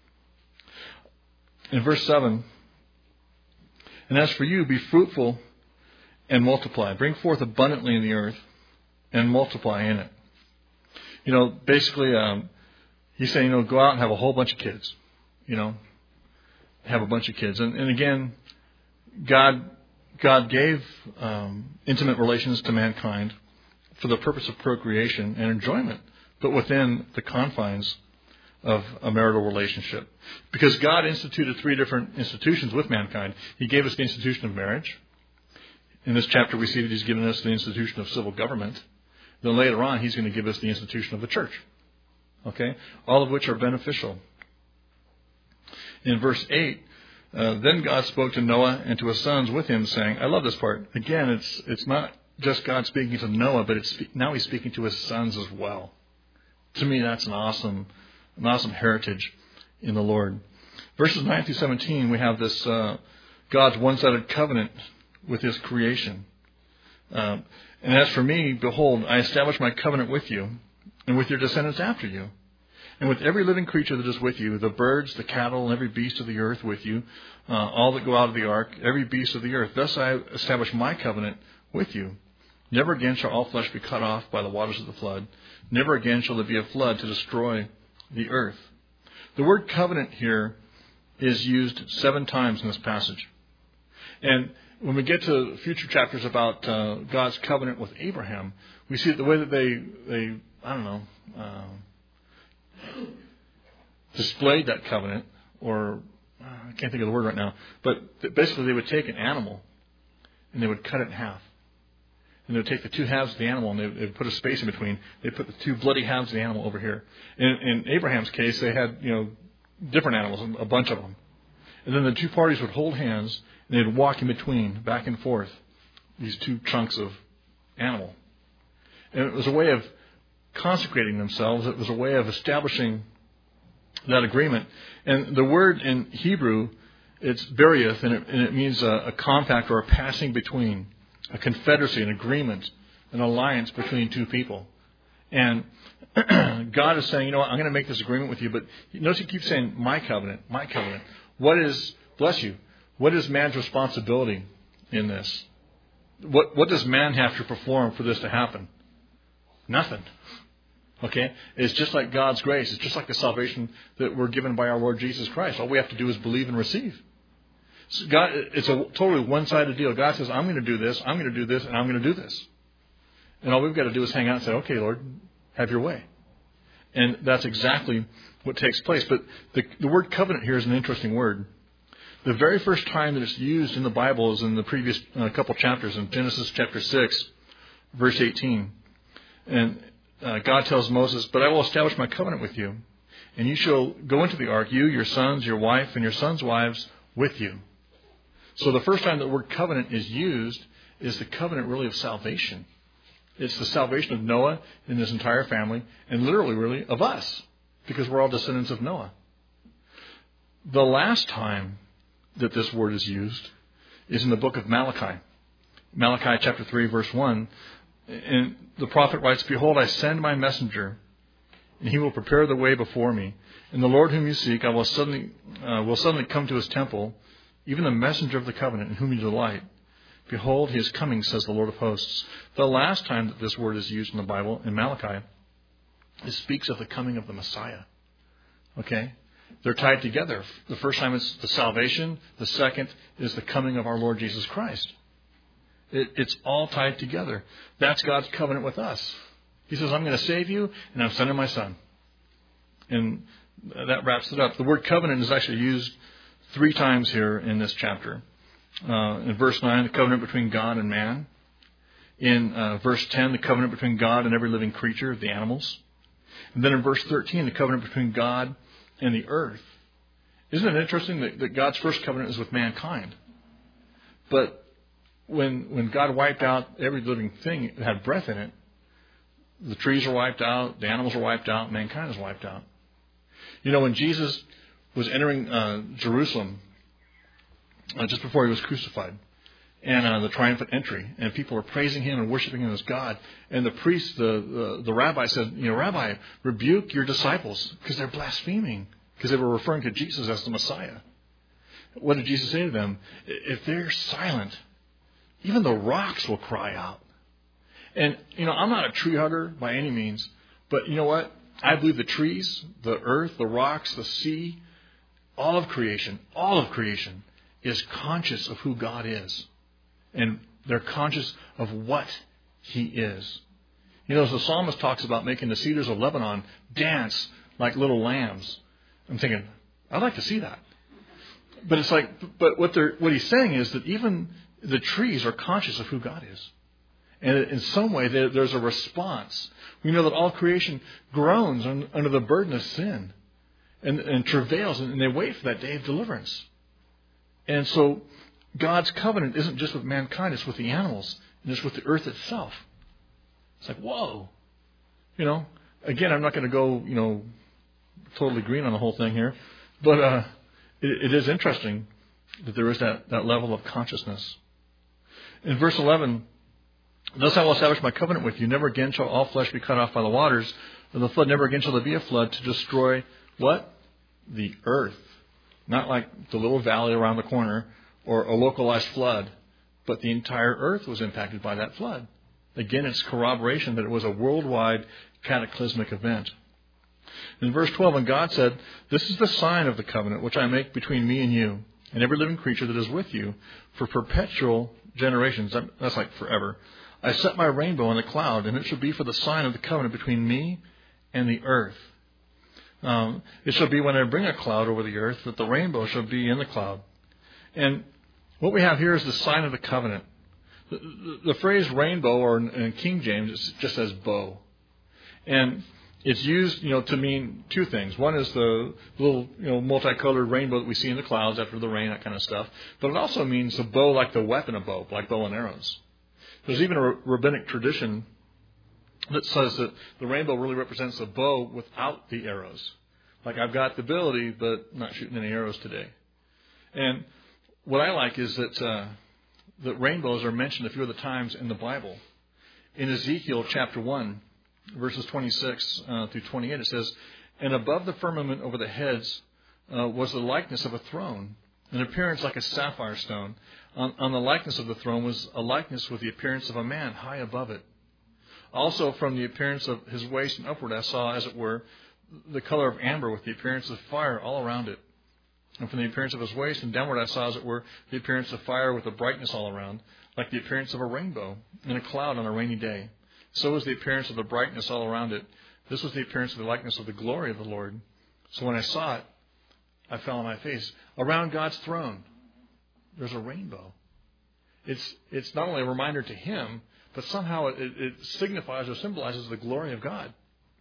In verse seven, and as for you, be fruitful and multiply. Bring forth abundantly in the earth and multiply in it. You know, basically, um, he's saying, you know, go out and have a whole bunch of kids. You know, have a bunch of kids. And, and again, God God gave um, intimate relations to mankind for the purpose of procreation and enjoyment, but within the confines of a marital relationship. Because God instituted three different institutions with mankind. He gave us the institution of marriage. In this chapter, we see that He's given us the institution of civil government. Then later on, He's going to give us the institution of the church. Okay? All of which are beneficial. In verse eight, uh, then God spoke to Noah and to his sons with him, saying, I love this part. Again, it's it's not just God speaking to Noah, but it's now He's speaking to his sons as well. To me, that's an awesome, an awesome heritage in the Lord. Verses nine through seventeen, we have this uh, God's one-sided covenant with His creation. Um, and as for me, behold, I establish my covenant with you and with your descendants after you, and with every living creature that is with you, the birds, the cattle, and every beast of the earth with you, uh, all that go out of the ark, every beast of the earth. Thus I establish my covenant with you. Never again shall all flesh be cut off by the waters of the flood. Never again shall there be a flood to destroy the earth. The word covenant here is used seven times in this passage. And when we get to future chapters about uh, God's covenant with Abraham, we see the way that they, they I don't know, uh, displayed that covenant, or uh, I can't think of the word right now, but basically they would take an animal and they would cut it in half. And they would take the two halves of the animal and they would, they would put a space in between. They'd put the two bloody halves of the animal over here. In, in Abraham's case, they had, you know, different animals, a bunch of them. And then the two parties would hold hands and they'd walk in between, back and forth, these two chunks of animal. And it was a way of consecrating themselves. It was a way of establishing that agreement. And the word in Hebrew, it's beriath, and it, and it means a, a compact or a passing between, a confederacy, an agreement, an alliance between two people. And God is saying, you know what, I'm going to make this agreement with you, but notice He keeps saying, my covenant, my covenant. What is, bless you, what is man's responsibility in this? What, what does man have to perform for this to happen? Nothing. Okay? It's just like God's grace. It's just like the salvation that we're given by our Lord Jesus Christ. All we have to do is believe and receive. So God, it's a totally one-sided deal. God says, I'm going to do this, I'm going to do this, and I'm going to do this. And all we've got to do is hang out and say, okay, Lord, have your way. And that's exactly what takes place. But the, the word covenant here is an interesting word. The very first time that it's used in the Bible is in the previous uh, couple chapters, in Genesis chapter six, verse eighteen. And uh, God tells Moses, but I will establish my covenant with you, and you shall go into the ark, you, your sons, your wife, and your sons' wives with you. So the first time that the word covenant is used is the covenant really of salvation. It's the salvation of Noah and his entire family, and literally, really, of us, because we're all descendants of Noah. The last time that this word is used is in the book of Malachi. Malachi chapter three, verse one. And the prophet writes, behold, I send my messenger, and he will prepare the way before me. And the Lord whom you seek, I will suddenly uh, will suddenly come to His temple, even the messenger of the covenant in whom you delight. Behold, He is coming, says the Lord of hosts. The last time that this word is used in the Bible, in Malachi, it speaks of the coming of the Messiah. Okay? They're tied together. The first time it's the salvation. The second is the coming of our Lord Jesus Christ. It, it's all tied together. That's God's covenant with us. He says, I'm going to save you, and I'm sending my son. And that wraps it up. The word covenant is actually used three times here in this chapter. Uh, in verse nine, the covenant between God and man. In uh, verse ten, the covenant between God and every living creature, the animals. And then in verse thirteen, the covenant between God and the earth. Isn't it interesting that, that God's first covenant is with mankind? But when when God wiped out every living thing that had breath in it, the trees are wiped out, the animals are wiped out, mankind is wiped out. You know, when Jesus was entering uh, Jerusalem uh, just before he was crucified, and uh, the triumphant entry, and people were praising him and worshiping him as God, and the priest, the, the, the rabbi said, you know, Rabbi, rebuke your disciples because they're blaspheming, because they were referring to Jesus as the Messiah. What did Jesus say to them? If they're silent, even the rocks will cry out. And, you know, I'm not a tree hugger by any means, but you know what? I believe the trees, the earth, the rocks, the sea, all of creation, all of creation is conscious of who God is. And they're conscious of what he is. You know, as the psalmist talks about making the cedars of Lebanon dance like little lambs, I'm thinking, I'd like to see that. But it's like, but what they're, what he's saying is that even the trees are conscious of who God is. And in some way, there's a response. We know that all creation groans under the burden of sin and, and travails, and they wait for that day of deliverance. And so God's covenant isn't just with mankind, it's with the animals, and it's with the earth itself. It's like, whoa. You know, again, I'm not going to go, you know, totally green on the whole thing here, but uh, it, it is interesting that there is that, that level of consciousness. In verse eleven, thus I will establish my covenant with you. Never again shall all flesh be cut off by the waters, and the flood never again shall there be a flood to destroy what? The earth. Not like the little valley around the corner or a localized flood, but the entire earth was impacted by that flood. Again, it's corroboration that it was a worldwide cataclysmic event. In verse twelve, and God said, this is the sign of the covenant which I make between me and you and every living creature that is with you for perpetual generations. That's like forever. I set my rainbow in the cloud, and it shall be for the sign of the covenant between me and the earth. Um, it shall be when I bring a cloud over the earth that the rainbow shall be in the cloud. And what we have here is the sign of the covenant. The, the, the phrase rainbow, or in, in King James, it just says bow. And it's used, you know, to mean two things. One is the little, you know, multicolored rainbow that we see in the clouds after the rain, that kind of stuff. But it also means a bow like the weapon of bow, like bow and arrows. There's even a rabbinic tradition that says that the rainbow really represents a bow without the arrows. Like, I've got the ability, but not shooting any arrows today. And what I like is that uh, that rainbows are mentioned a few other times in the Bible. In Ezekiel chapter one, verses twenty-six uh, through twenty-eight, it says, and above the firmament over the heads uh, was the likeness of a throne, an appearance like a sapphire stone. On, on the likeness of the throne was a likeness with the appearance of a man high above it. Also from the appearance of his waist and upward I saw, as it were, the color of amber with the appearance of fire all around it. And from the appearance of his waist and downward I saw, as it were, the appearance of fire with a brightness all around, like the appearance of a rainbow in a cloud on a rainy day. So was the appearance of the brightness all around it. This was the appearance of the likeness of the glory of the Lord. So when I saw it, I fell on my face. Around God's throne, there's a rainbow. It's it's not only a reminder to him, but somehow it, it, it signifies or symbolizes the glory of God.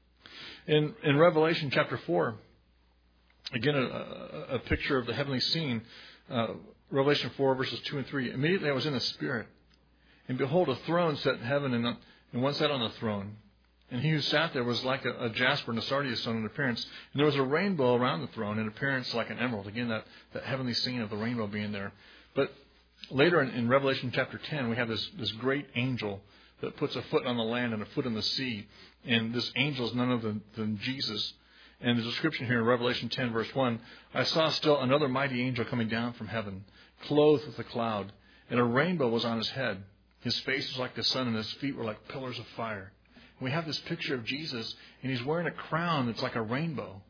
In in Revelation chapter four, again, a, a, a picture of the heavenly scene. Uh, Revelation four, verses two and three. Immediately I was in the Spirit, and behold, a throne set in heaven, and, and one sat on the throne. And he who sat there was like a, a jasper and a sardius stone in appearance. And there was a rainbow around the throne in appearance like an emerald. Again, that, that heavenly scene of the rainbow being there. But later in, in Revelation chapter ten, we have this, this great angel that puts a foot on the land and a foot in the sea. And this angel is none other than, than Jesus. And the description here in Revelation ten, verse one, I saw still another mighty angel coming down from heaven, clothed with a cloud, and a rainbow was on his head. His face was like the sun, and his feet were like pillars of fire. And we have this picture of Jesus, and he's wearing a crown that's like a rainbow.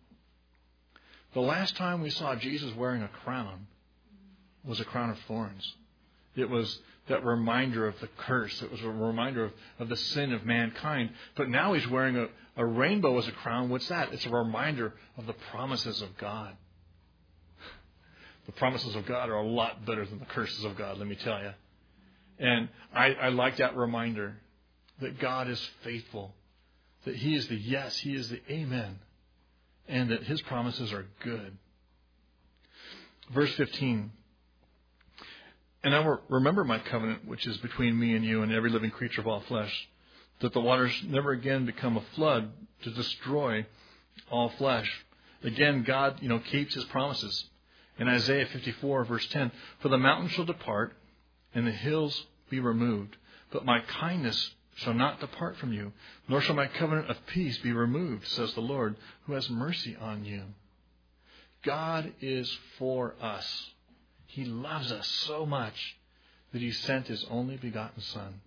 The last time we saw Jesus wearing a crown was a crown of thorns. It was that reminder of the curse. It was a reminder of, of the sin of mankind. But now he's wearing a, a rainbow as a crown. What's that? It's a reminder of the promises of God. The promises of God are a lot better than the curses of God, let me tell you. And I, I like that reminder that God is faithful, that He is the yes, He is the amen, and that His promises are good. Verse fifteen. And I will remember my covenant, which is between me and you and every living creature of all flesh, that the waters never again become a flood to destroy all flesh. Again, God, you know, keeps His promises. In Isaiah fifty-four, verse ten, for the mountains shall depart and the hills be removed, but my kindness shall not depart from you, nor shall my covenant of peace be removed, says the Lord, who has mercy on you. God is for us. He loves us so much that He sent His only begotten Son.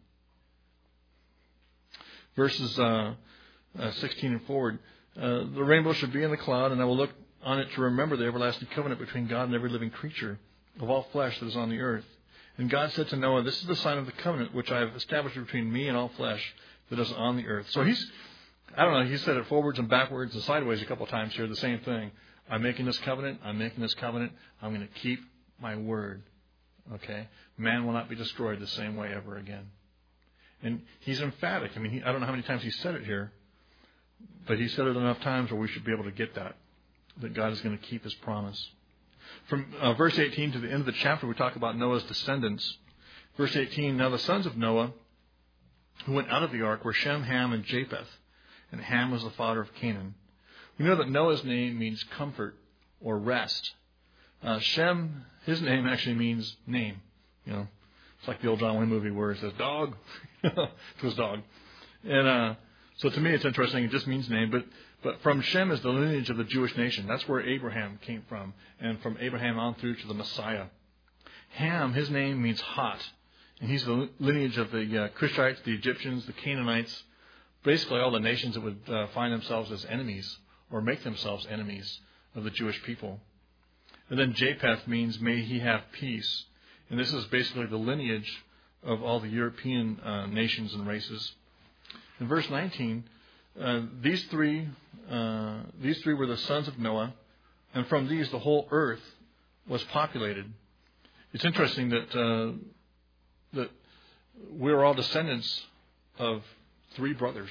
Verses uh, uh, sixteen and forward. Uh, the rainbow shall be in the cloud, and I will look on it to remember the everlasting covenant between God and every living creature of all flesh that is on the earth. And God said to Noah, this is the sign of the covenant which I have established between me and all flesh that is on the earth. So he's, I don't know, he said it forwards and backwards and sideways a couple of times here, the same thing. I'm making this covenant, I'm making this covenant, I'm going to keep my word. Okay? Man will not be destroyed the same way ever again. And he's emphatic. I mean, he, I don't know how many times he said it here, but he said it enough times where we should be able to get that, that God is going to keep His promise. From uh, verse eighteen to the end of the chapter, we talk about Noah's descendants. Verse eighteen, now the sons of Noah who went out of the ark were Shem, Ham, and Japheth. And Ham was the father of Canaan. We know that Noah's name means comfort or rest. Uh, Shem, his name actually means name. You know, it's like the old John Wayne movie where it says dog to his dog. And uh, so to me, it's interesting. It just means name. But but from Shem is the lineage of the Jewish nation. That's where Abraham came from, and from Abraham on through to the Messiah. Ham, his name means hot, and he's the lineage of the uh, Cushites, the Egyptians, the Canaanites, basically all the nations that would uh, find themselves as enemies or make themselves enemies of the Jewish people. And then Japheth means may he have peace. And this is basically the lineage of all the European uh, nations and races. In verse nineteen, uh, these three uh, these three were the sons of Noah, and from these the whole earth was populated. It's interesting that uh, that we're all descendants of three brothers.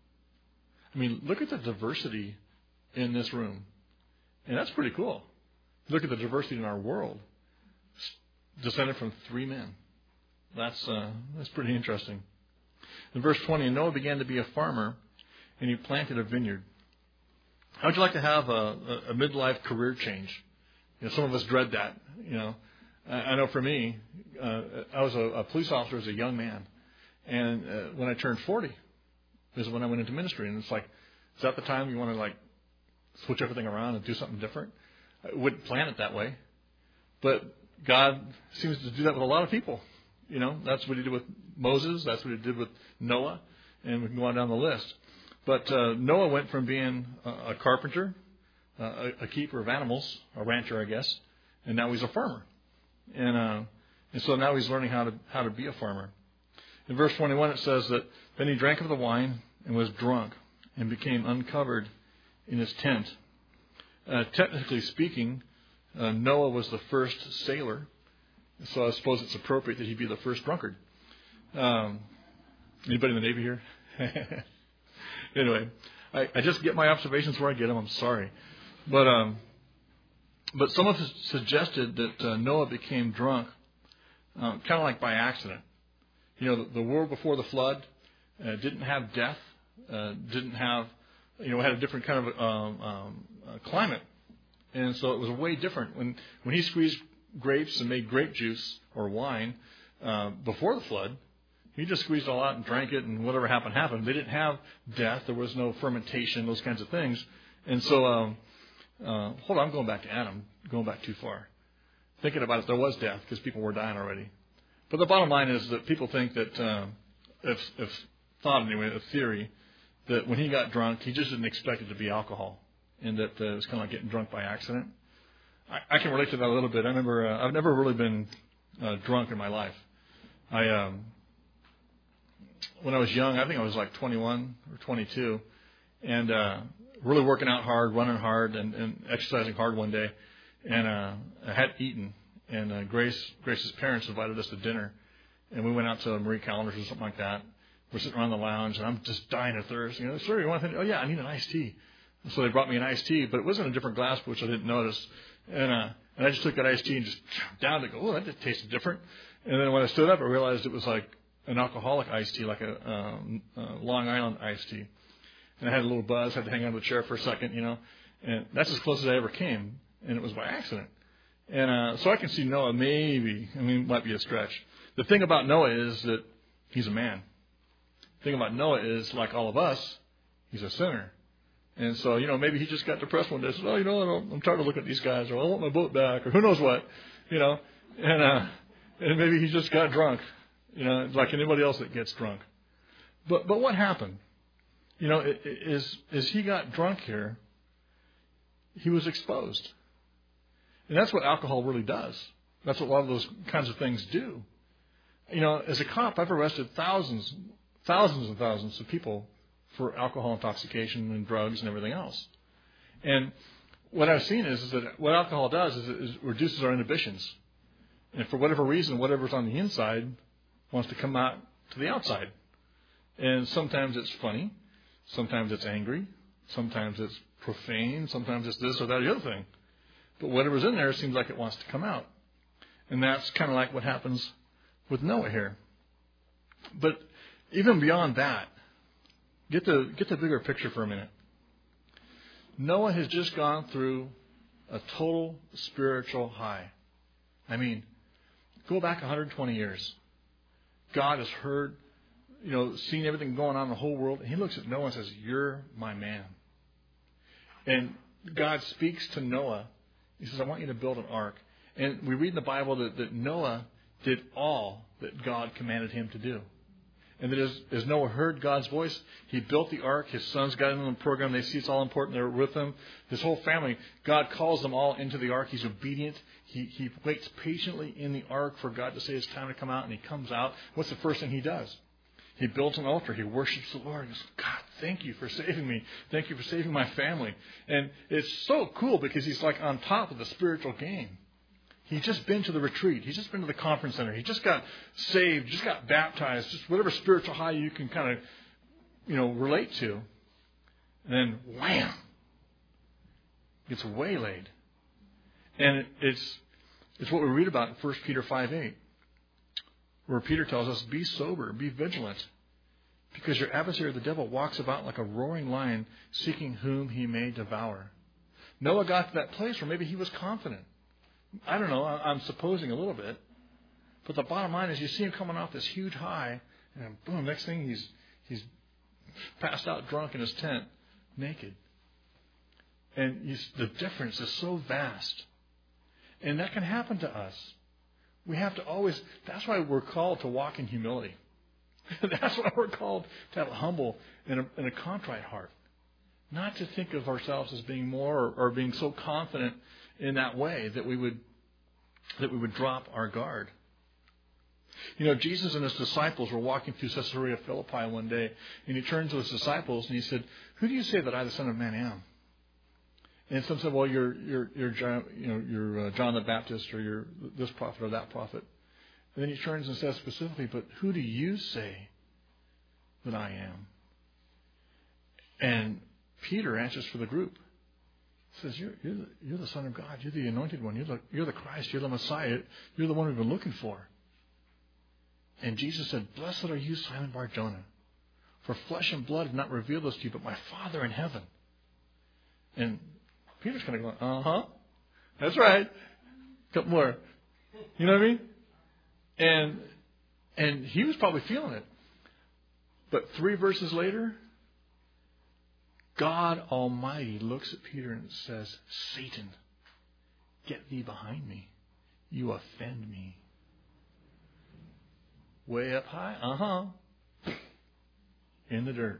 I mean, look at the diversity in this room. And that's pretty cool. Look at the diversity in our world. Descended from three men. That's uh, that's pretty interesting. In verse twenty, Noah began to be a farmer, and he planted a vineyard. How would you like to have a, a midlife career change? You know, some of us dread that. You know, I, I know for me, uh, I was a, a police officer as a young man, and uh, when I turned forty, is when I went into ministry. And it's like, is that the time you want to like switch everything around and do something different? I wouldn't plan it that way, but God seems to do that with a lot of people. You know, that's what He did with Moses. That's what He did with Noah, and we can go on down the list. But uh, Noah went from being a, a carpenter, uh, a, a keeper of animals, a rancher, I guess, and now he's a farmer. And uh, and so now he's learning how to how to be a farmer. In verse twenty-one, it says that then he drank of the wine and was drunk and became uncovered in his tent. Uh, technically speaking, uh, Noah was the first sailor, so I suppose it's appropriate that he be the first drunkard. Um, anybody in the Navy here? Anyway, I, I just get my observations where I get them. I'm sorry, but um, but someone has suggested that uh, Noah became drunk, uh, kind of like by accident. You know, the, the world before the flood uh, didn't have death, uh, didn't have, you know, had a different kind of um, um, uh, climate, and so it was way different. When when he squeezed grapes and made grape juice or wine uh, before the flood, he just squeezed it all out and drank it, and whatever happened happened. They didn't have death; there was no fermentation, those kinds of things. And so, um, uh, hold on, I'm going back to Adam, going back too far. Thinking about it, there was death because people were dying already. But the bottom line is that people think that, uh, if, if thought anyway, a theory, that when he got drunk, he just didn't expect it to be alcohol, and that uh, it was kind of like getting drunk by accident. I, I can relate to that a little bit. I remember uh, I've never really been uh, drunk in my life. I um, when I was young, I think I was like twenty-one or twenty-two, and uh, really working out hard, running hard, and, and exercising hard one day, and uh, I had eaten, and uh, Grace Grace's parents invited us to dinner, and we went out to Marie Callender's or something like that. We're sitting around the lounge, and I'm just dying of thirst. You know, sir, you want anything? Oh yeah, I need an iced tea. And so they brought me an iced tea, but it was in a different glass, which I didn't notice. And uh, and I just took that iced tea and just downed it. Go, oh, that just tasted different. And then when I stood up, I realized it was like an alcoholic iced tea, like a, um, a Long Island iced tea. And I had a little buzz, had to hang on to the chair for a second, you know. And that's as close as I ever came, and it was by accident. And uh, so I can see Noah maybe, I mean, it might be a stretch. The thing about Noah is that he's a man. The thing about Noah is, like all of us, he's a sinner. And so, you know, maybe he just got depressed one day and said, oh, you know, I'm tired of looking at these guys, or I want my boat back, or who knows what, you know. And uh, and maybe he just got drunk, you know, like anybody else that gets drunk. But but what happened? You know, is is he got drunk here, he was exposed. And that's what alcohol really does. That's what a lot of those kinds of things do. You know, as a cop, I've arrested thousands, thousands and thousands of people for alcohol intoxication and drugs and everything else. And what I've seen is, is that what alcohol does is it is reduces our inhibitions. And for whatever reason, whatever's on the inside wants to come out to the outside. And sometimes it's funny. Sometimes it's angry. Sometimes it's profane. Sometimes it's this or that or the other thing. But whatever's in there seems like it wants to come out. And that's kind of like what happens with Noah here. But even beyond that, get the get the bigger picture for a minute. Noah has just gone through a total spiritual high. I mean, go back one hundred twenty years. God has heard, you know, seen everything going on in the whole world. And he looks at Noah and says, you're my man. And God speaks to Noah. He says, I want you to build an ark. And we read in the Bible that, that Noah did all that God commanded him to do. And that as, as Noah heard God's voice, he built the ark. His sons got in on the program. They see it's all important. They're with him. His whole family, God calls them all into the ark. He's obedient. He, he waits patiently in the ark for God to say it's time to come out. And he comes out. What's the first thing he does? He builds an altar. He worships the Lord. He goes, God, thank you for saving me. Thank you for saving my family. And it's so cool because he's like on top of the spiritual game. He's just been to the retreat. He's just been to the conference center. He just got saved, just got baptized, just whatever spiritual high you can kind of, you know, relate to. And then, wham, gets waylaid. And it, it's it's what we read about in First Peter five eight, where Peter tells us, be sober, be vigilant, because your adversary, the devil, walks about like a roaring lion, seeking whom he may devour. Noah got to that place where maybe he was confident. I don't know, I'm supposing a little bit. But the bottom line is you see him coming off this huge high, and boom, next thing he's he's passed out drunk in his tent, naked. And you, the difference is so vast. And that can happen to us. We have to always, that's why we're called to walk in humility. That's why we're called to have a humble and a, and a contrite heart. Not to think of ourselves as being more or, or being so confident in that way that we would that we would drop our guard. You know, Jesus and his disciples were walking through Caesarea Philippi one day, and he turned to his disciples and he said, "Who do you say that I, the Son of Man, am?" And some said, "Well, you're you're you're John, you know you're uh, John the Baptist, or you're this prophet or that prophet." And then he turns and says specifically, "But who do you say that I am?" And Peter answers for the group. He says, you're, you're, the, you're the Son of God. You're the anointed one. You're the, you're the Christ. You're the Messiah. You're the one we've been looking for. And Jesus said, blessed are you, Simon Bar-Jonah, for flesh and blood have not revealed this to you, but my Father in heaven. And Peter's kind of going, uh-huh. That's right. A couple more. You know what I mean? And, and he was probably feeling it. But three verses later, God Almighty looks at Peter and says, Satan, get thee behind me. You offend me. Way up high? Uh-huh. In the dirt.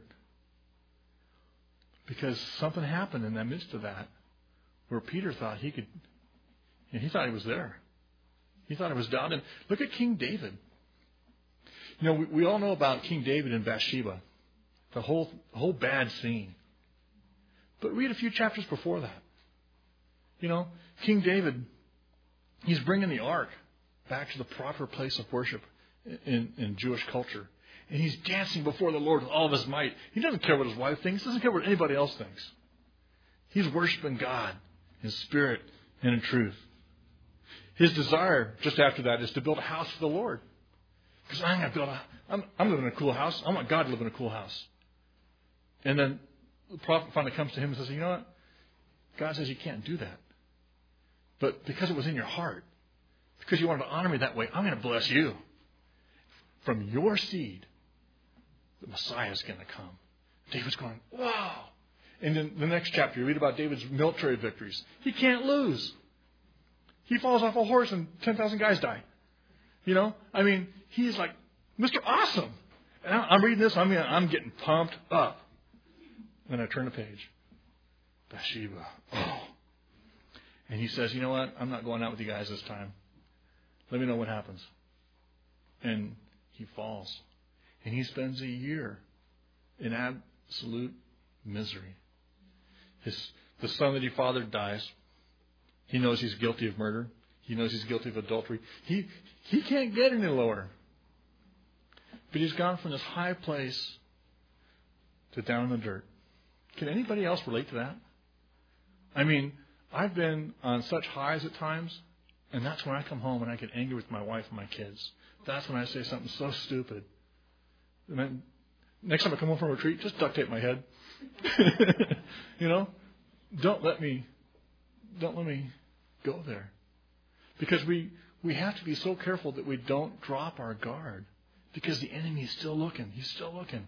Because something happened in the midst of that where Peter thought he could, and he thought he was there. He thought he was down. And look at King David. You know, we, we all know about King David and Bathsheba, the whole whole bad scene. But read a few chapters before that. You know, King David, he's bringing the ark back to the proper place of worship in, in Jewish culture. And he's dancing before the Lord with all of his might. He doesn't care what his wife thinks. He doesn't care what anybody else thinks. He's worshiping God in spirit and in truth. His desire just after that is to build a house for the Lord. Because I'm going to build a, I'm, I'm living in a cool house. I want God to live in a cool house. And then the prophet finally comes to him and says, you know what? God says you can't do that. But because it was in your heart, because you wanted to honor me that way, I'm going to bless you. From your seed, the Messiah is going to come. David's going, wow. And then the next chapter, you read about David's military victories. He can't lose. He falls off a horse and ten thousand guys die. You know, I mean, he's like Mister Awesome. And I'm reading this, I'm, I'm getting pumped up. Then I turn the page. Bathsheba. Oh. And he says, you know what? I'm not going out with you guys this time. Let me know what happens. And he falls. And he spends a year in absolute misery. His, the son that he fathered dies. He knows he's guilty of murder. He knows he's guilty of adultery. He, he can't get any lower. But he's gone from this high place to down in the dirt. Can anybody else relate to that? I mean, I've been on such highs at times, and that's when I come home and I get angry with my wife and my kids. That's when I say something so stupid. And then next time I come home from a retreat, just duct tape my head. You know, don't let me, don't let me go there, because we we have to be so careful that we don't drop our guard, because the enemy is still looking. He's still looking.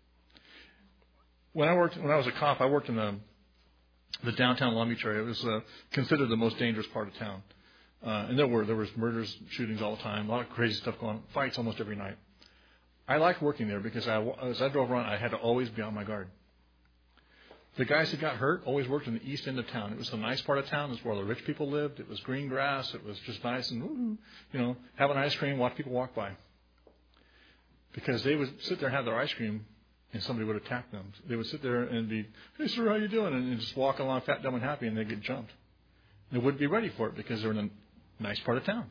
When I worked, when I was a cop, I worked in the the downtown Long Beach area. It was uh, considered the most dangerous part of town, uh, and there were there was murders, shootings all the time, a lot of crazy stuff going on, fights almost every night. I liked working there because I, as I drove around, I had to always be on my guard. The guys that got hurt always worked in the east end of town. It was the nice part of town. It was where the rich people lived. It was green grass. It was just nice and, woo, you know, having ice cream, watch people walk by. Because they would sit there and have their ice cream, and somebody would attack them. They would sit there and be, hey, sir, how you doing? And just walk along fat, dumb, and happy, and they'd get jumped. They wouldn't be ready for it because they're in a nice part of town.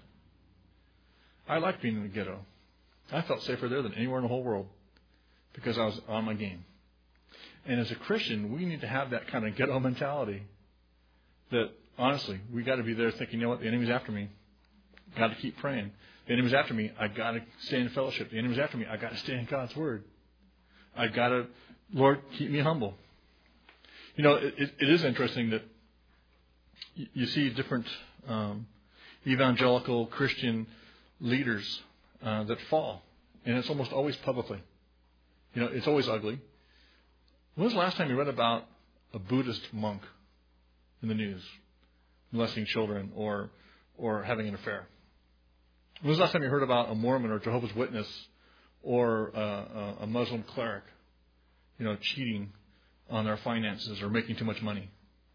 I liked being in the ghetto. I felt safer there than anywhere in the whole world because I was on my game. And as a Christian, we need to have that kind of ghetto mentality that, honestly, we got to be there thinking, you know what, the enemy's after me. Got to keep praying. The enemy's after me. I got to stay in fellowship. The enemy's after me. I got to stay in God's Word. I got to, Lord, keep me humble. You know, it, it is interesting that you see different um, evangelical Christian leaders uh, that fall, and it's almost always publicly. You know, it's always ugly. When was the last time you read about a Buddhist monk in the news molesting children or or having an affair? When was the last time you heard about a Mormon or Jehovah's Witness or uh, a Muslim cleric, you know, cheating on their finances or making too much money?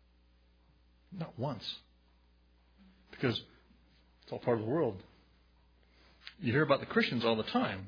Not once. Because it's all part of the world. You hear about the Christians all the time.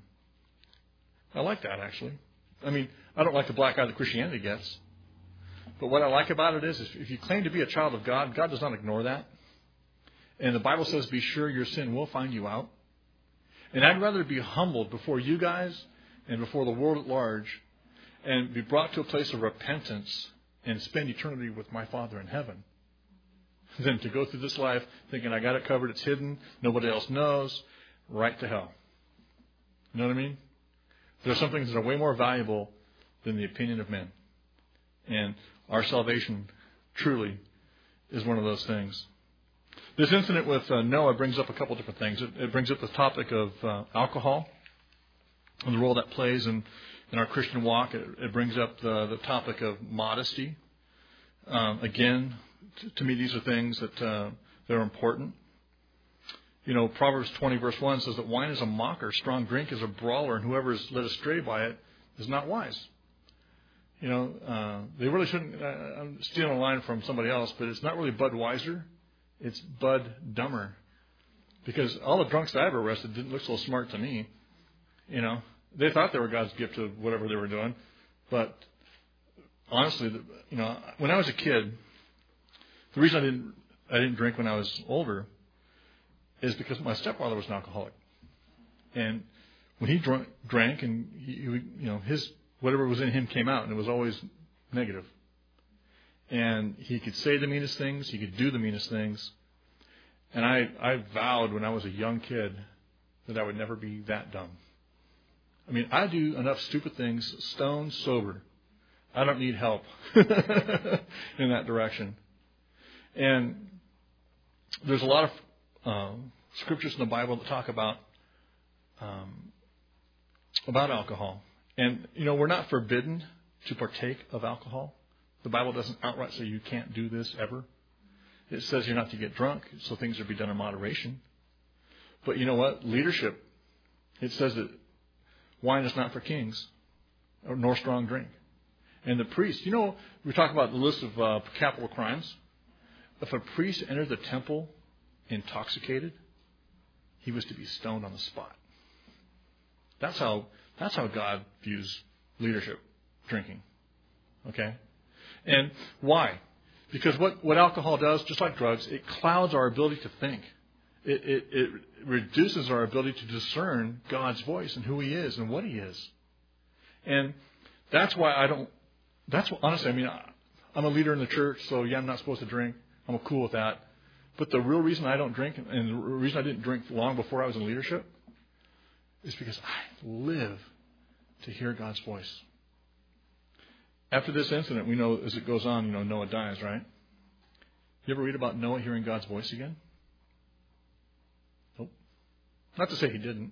I like that, actually. I mean, I don't like the black eye that Christianity gets. But what I like about it is, is if you claim to be a child of God, God does not ignore that. And the Bible says, be sure your sin will find you out. And I'd rather be humbled before you guys and before the world at large and be brought to a place of repentance and spend eternity with my Father in heaven than to go through this life thinking I got it covered, it's hidden, nobody else knows, right to hell. You know what I mean? There are some things that are way more valuable than the opinion of men. And our salvation truly is one of those things. This incident with uh, Noah brings up a couple different things. It, it brings up the topic of uh, alcohol and the role that plays in, in our Christian walk. It, it brings up the, the topic of modesty. Um, again, t- to me, these are things that uh, that are important. You know, Proverbs twenty, verse one says that wine is a mocker, strong drink is a brawler, and whoever is led astray by it is not wise. You know, uh, they really shouldn't, uh, I'm stealing a line from somebody else, but it's not really Budweiser, it's Bud Dumber. Because all the drunks that I ever arrested didn't look so smart to me. You know, they thought they were God's gift to whatever they were doing. But honestly, you know, when I was a kid, the reason I didn't I didn't drink when I was older is because my stepfather was an alcoholic. And when he drank, drank and he, you know, his whatever was in him came out, and it was always negative. And he could say the meanest things, he could do the meanest things. And I, I vowed when I was a young kid that I would never be that dumb. I mean, I do enough stupid things, stone sober. I don't need help in that direction. And there's a lot of um, scriptures in the Bible that talk about um, about alcohol. And, you know, we're not forbidden to partake of alcohol. The Bible doesn't outright say you can't do this ever. It says you're not to get drunk, so things are to be done in moderation. But you know what? Leadership, it says that wine is not for kings, nor strong drink. And the priest, you know, we talk about the list of uh, capital crimes. If a priest entered the temple intoxicated, he was to be stoned on the spot. That's how that's how God views leadership, drinking. Okay? And why? Because what, what alcohol does, just like drugs, it clouds our ability to think. It, it, it reduces our ability to discern God's voice and who He is and what He is. And that's why I don't, that's what, honestly, I mean, I'm a leader in the church, so yeah, I'm not supposed to drink. I'm cool with that. But the real reason I don't drink, and the reason I didn't drink long before I was in leadership, is because I live to hear God's voice. After this incident, we know as it goes on, you know, Noah dies, right? You ever read about Noah hearing God's voice again? Nope. Not to say he didn't.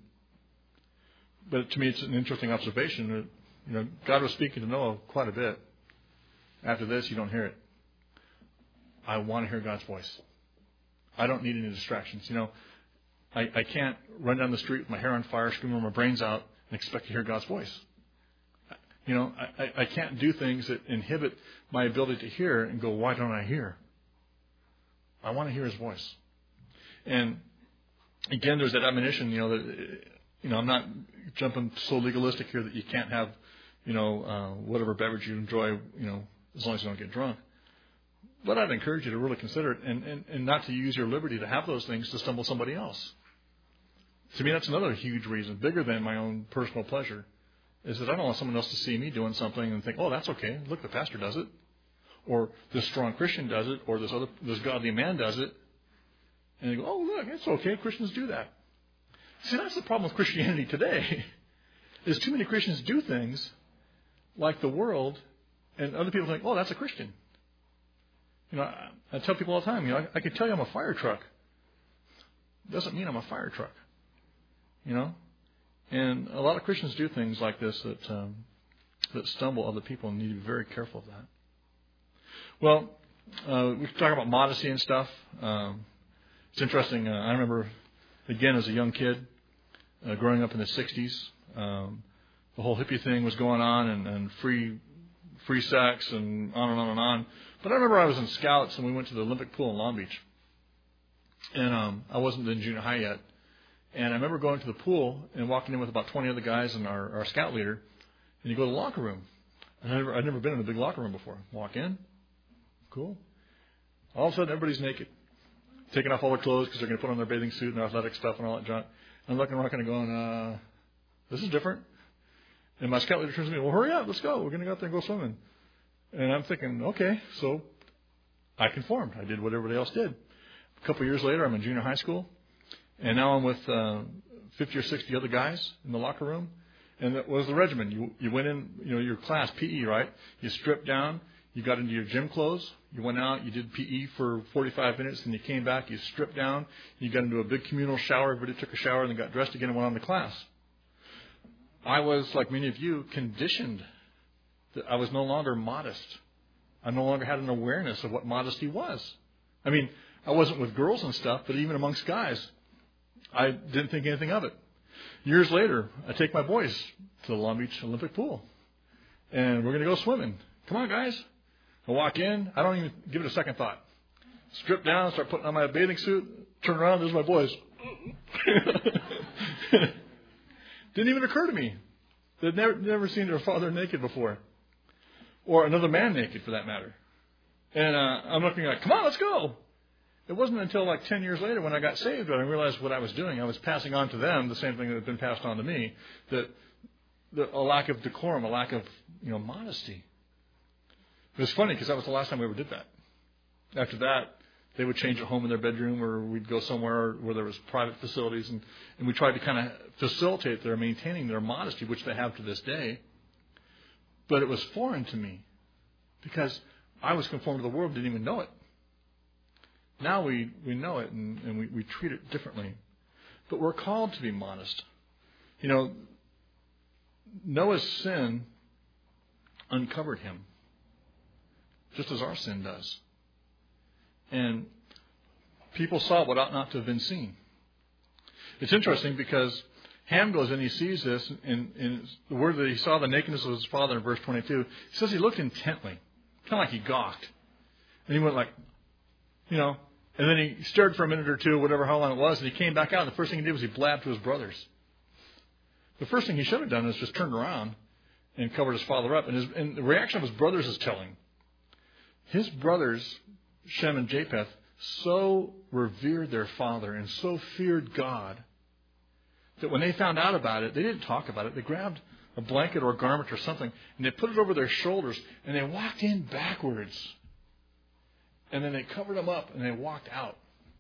But to me, it's an interesting observation that, you know, God was speaking to Noah quite a bit. After this, you don't hear it. I want to hear God's voice. I don't need any distractions. You know, I, I can't run down the street with my hair on fire, screaming my brains out, and expect to hear God's voice. You know, I, I can't do things that inhibit my ability to hear and go, why don't I hear? I want to hear His voice. And again, there's that admonition, you know, that, you know, I'm not jumping so legalistic here that you can't have, you know, uh, whatever beverage you enjoy, you know, as long as you don't get drunk. But I'd encourage you to really consider it and, and, and not to use your liberty to have those things to stumble somebody else. To me, that's another huge reason, bigger than my own personal pleasure, is that I don't want someone else to see me doing something and think, oh, that's okay. Look, the pastor does it. Or this strong Christian does it. Or this other, this godly man does it. And they go, oh, look, it's okay. Christians do that. See, that's the problem with Christianity today, is too many Christians do things like the world, and other people think, oh, that's a Christian. You know, I, I tell people all the time, you know, I, I can tell you I'm a fire truck. Doesn't mean I'm a fire truck. You know? And a lot of Christians do things like this that um, that stumble other people, and need to be very careful of that. Well, uh, we talk about modesty and stuff. Um, it's interesting. Uh, I remember, again, as a young kid, uh, growing up in the sixties, um, the whole hippie thing was going on, and, and free free sex, and on and on and on. But I remember I was in Scouts, and we went to the Olympic pool in Long Beach. And um, I wasn't in junior high yet. And I remember going to the pool and walking in with about twenty other guys and our, our scout leader. And you go to the locker room. And I'd never, I'd never been in a big locker room before. Walk in. Cool. All of a sudden, everybody's naked. Taking off all their clothes because they're going to put on their bathing suit and their athletic stuff and all that junk. I'm looking around and going, uh, this is different. And my scout leader turns to me, well, hurry up. Let's go. We're going to go out there and go swimming. And I'm thinking, okay. So I conformed. I did what everybody else did. A couple of years later, I'm in junior high school. And now I'm with uh, fifty or sixty other guys in the locker room. And that was the regimen. You you went in, you know, your class, P E, right? You stripped down. You got into your gym clothes. You went out. You did P E for forty-five minutes. Then you came back. You stripped down. You got into a big communal shower. Everybody took a shower and then got dressed again and went on to class. I was, like many of you, conditioned that I was no longer modest. I no longer had an awareness of what modesty was. I mean, I wasn't with girls and stuff, but even amongst guys, I didn't think anything of it. Years later, I take my boys to the Long Beach Olympic pool, and we're going to go swimming. Come on, guys. I walk in. I don't even give it a second thought. Strip down, start putting on my bathing suit, turn around, there's my boys. Didn't even occur to me. They'd never, never seen their father naked before. Or another man naked, for that matter. And uh, I'm looking like, come on, let's go. It wasn't until like ten years later when I got saved that I realized what I was doing. I was passing on to them the same thing that had been passed on to me. That, that a lack of decorum, a lack of you know modesty. It was funny because that was the last time we ever did that. After that, they would change a home in their bedroom, or we'd go somewhere where there was private facilities, and, and we tried to kind of facilitate their maintaining their modesty, which they have to this day. But it was foreign to me because I was conformed to the world, didn't even know it. Now we, we know it, and, and we, we treat it differently. But we're called to be modest. You know, Noah's sin uncovered him, just as our sin does. And people saw what ought not to have been seen. It's interesting because Ham goes in, he sees this, and, and the word that he saw the nakedness of his father in verse twenty-two, he says he looked intently, kind of like he gawked. And he went like, you know, and then he stared for a minute or two, whatever, how long it was, and he came back out, and the first thing he did was he blabbed to his brothers. The first thing he should have done is just turned around and covered his father up. And, his, and the reaction of his brothers is telling. His brothers, Shem and Japheth, so revered their father and so feared God that when they found out about it, they didn't talk about it. They grabbed a blanket or a garment or something, and they put it over their shoulders, and they walked in backwards. And then they covered them up, and they walked out.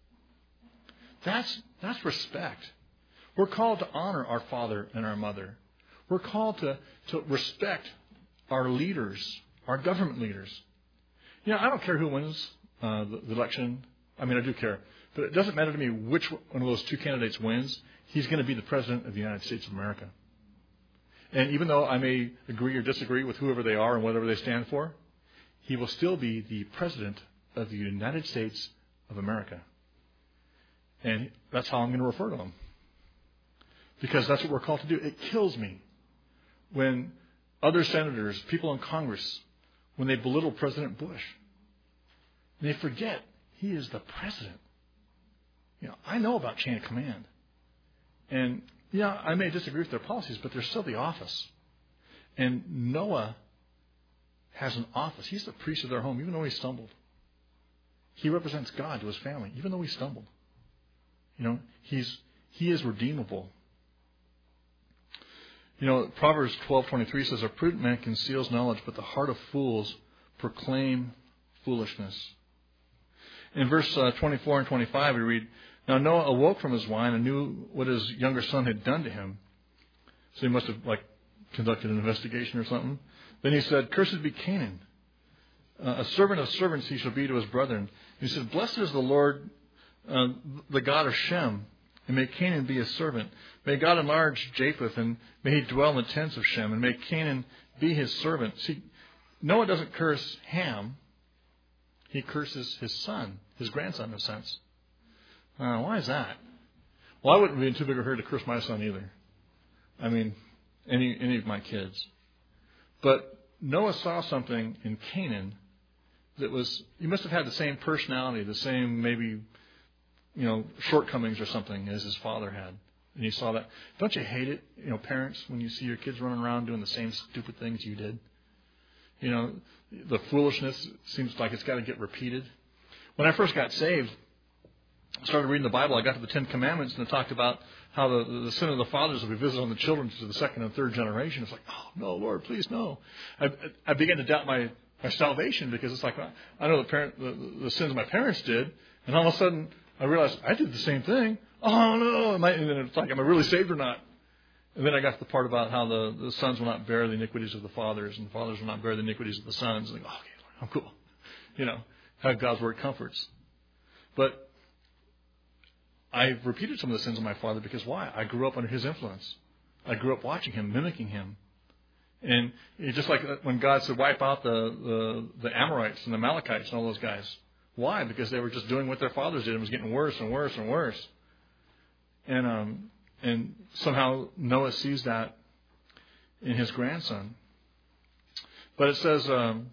That's, that's respect. We're called to honor our father and our mother. We're called to, to respect our leaders, our government leaders. You know, I don't care who wins uh, the, the election. I mean, I do care. But it doesn't matter to me which one of those two candidates wins. He's going to be the President of the United States of America. And even though I may agree or disagree with whoever they are and whatever they stand for, he will still be the President of the United States of America. And that's how I'm going to refer to him. Because that's what we're called to do. It kills me when other senators, people in Congress, when they belittle President Bush. And they forget he is the president. You know, I know about chain of command. And, yeah, I may disagree with their policies, but they're still the office. And Noah has an office. He's the priest of their home, even though he stumbled. He represents God to his family, even though he stumbled. You know, he's he is redeemable. You know, Proverbs twelve twenty-three says, "A prudent man conceals knowledge, but the heart of fools proclaim foolishness." In verse uh, twenty-four and twenty-five, we read, "Now Noah awoke from his wine and knew what his younger son had done to him." So he must have, like, conducted an investigation or something. Then he said, "Cursed be Canaan. Uh, a servant of servants he shall be to his brethren." And he said, "Blessed is the Lord, uh, the God of Shem, and may Canaan be his servant. May God enlarge Japheth, and may he dwell in the tents of Shem, and may Canaan be his servant." See, Noah doesn't curse Ham. He curses his son, his grandson, in a sense. Uh, why is that? Well, I wouldn't be in too big a hurry to curse my son either. I mean, any any of my kids. But Noah saw something in Canaan that was, he must have had the same personality, the same maybe, you know, shortcomings or something as his father had. And he saw that. Don't you hate it, you know, parents, when you see your kids running around doing the same stupid things you did? You know, the foolishness seems like it's got to get repeated. When I first got saved, I started reading the Bible. I got to the Ten Commandments, and it talked about how the, the sin of the fathers will be visited on the children to the second and third generation. It's like, oh, no, Lord, please, no. I, I began to doubt my, my salvation because it's like, I know the, parent, the, the sins my parents did, and all of a sudden I realized I did the same thing. Oh, no. Am I, and then it's like, am I really saved or not? And then I got to the part about how the, the sons will not bear the iniquities of the fathers, and the fathers will not bear the iniquities of the sons. And I go, oh, okay, Lord, I'm cool. You know, how God's word comforts. But I've repeated some of the sins of my father because why? I grew up under his influence. I grew up watching him, mimicking him. And it's just like when God said, wipe out the, the, the Amorites and the Amalekites and all those guys. Why? Because they were just doing what their fathers did. And it was getting worse and worse and worse. And um, and somehow Noah sees that in his grandson. But it says, um,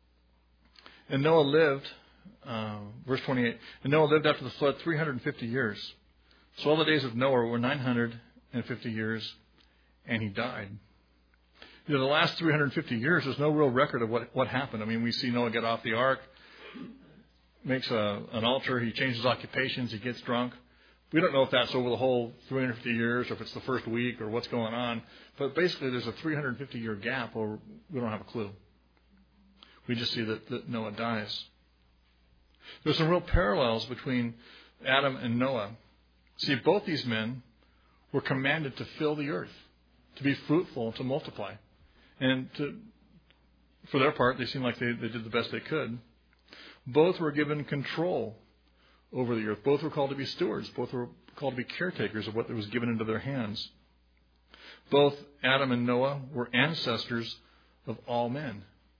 and Noah lived, uh, verse twenty-eight, and Noah lived after the flood three hundred fifty years. So all the days of Noah were nine hundred fifty years, and he died. You know, the last three hundred fifty years, there's no real record of what, what happened. I mean, we see Noah get off the ark, makes a, an altar, he changes occupations, he gets drunk. We don't know if that's over the whole three hundred fifty years or if it's the first week or what's going on. But basically, there's a three hundred fifty year gap where we don't have a clue. We just see that, that Noah dies. There's some real parallels between Adam and Noah. See, both these men were commanded to fill the earth, to be fruitful, to multiply. And to, for their part, they seemed like they, they did the best they could. Both were given control over the earth. Both were called to be stewards. Both were called to be caretakers of what was given into their hands. Both Adam and Noah were ancestors of all men.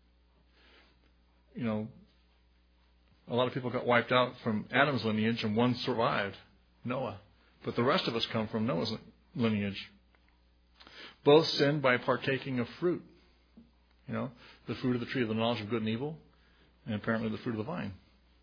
You know, a lot of people got wiped out from Adam's lineage and one survived, Noah. But the rest of us come from Noah's lineage. Both sinned by partaking of fruit. You know, the fruit of the tree of the knowledge of good and evil, and apparently the fruit of the vine.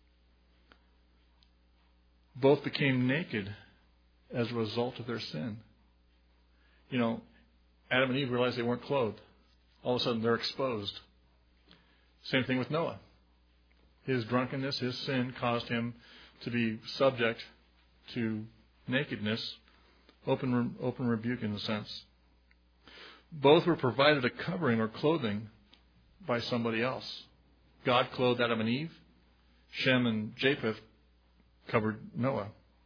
Both became naked as a result of their sin. You know, Adam and Eve realized they weren't clothed. All of a sudden, they're exposed. Same thing with Noah. His drunkenness, his sin caused him to be subject to nakedness, open, open rebuke in a sense. Both were provided a covering or clothing by somebody else. God clothed Adam and Eve. Shem and Japheth covered Noah.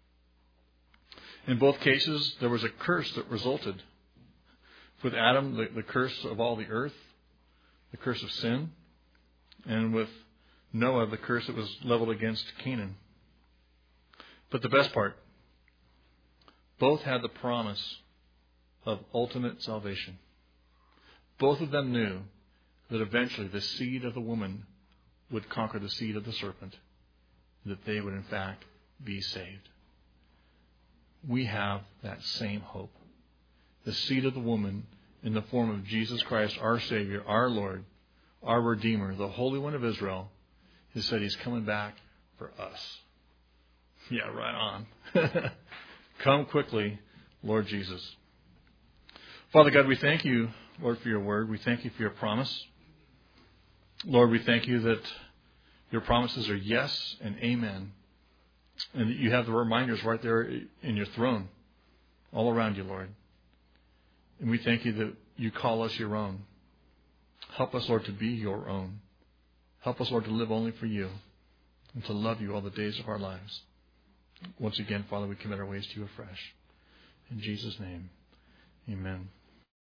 In both cases, there was a curse that resulted. With Adam, the, the curse of all the earth, the curse of sin. And with Noah, the curse that was leveled against Canaan. But the best part, both had the promise of ultimate salvation. Both of them knew that eventually the seed of the woman would conquer the seed of the serpent, that they would in fact be saved. We have that same hope. The seed of the woman in the form of Jesus Christ, our Savior, our Lord, our Redeemer, the Holy One of Israel, has said he's coming back for us. Yeah, right on. Come quickly, Lord Jesus. Father God, we thank you, Lord, for your word. We thank you for your promise. Lord, we thank you that your promises are yes and amen. And that you have the reminders right there in your throne, all around you, Lord. And we thank you that you call us your own. Help us, Lord, to be your own. Help us, Lord, to live only for you and to love you all the days of our lives. Once again, Father, we commit our ways to you afresh. In Jesus' name, amen.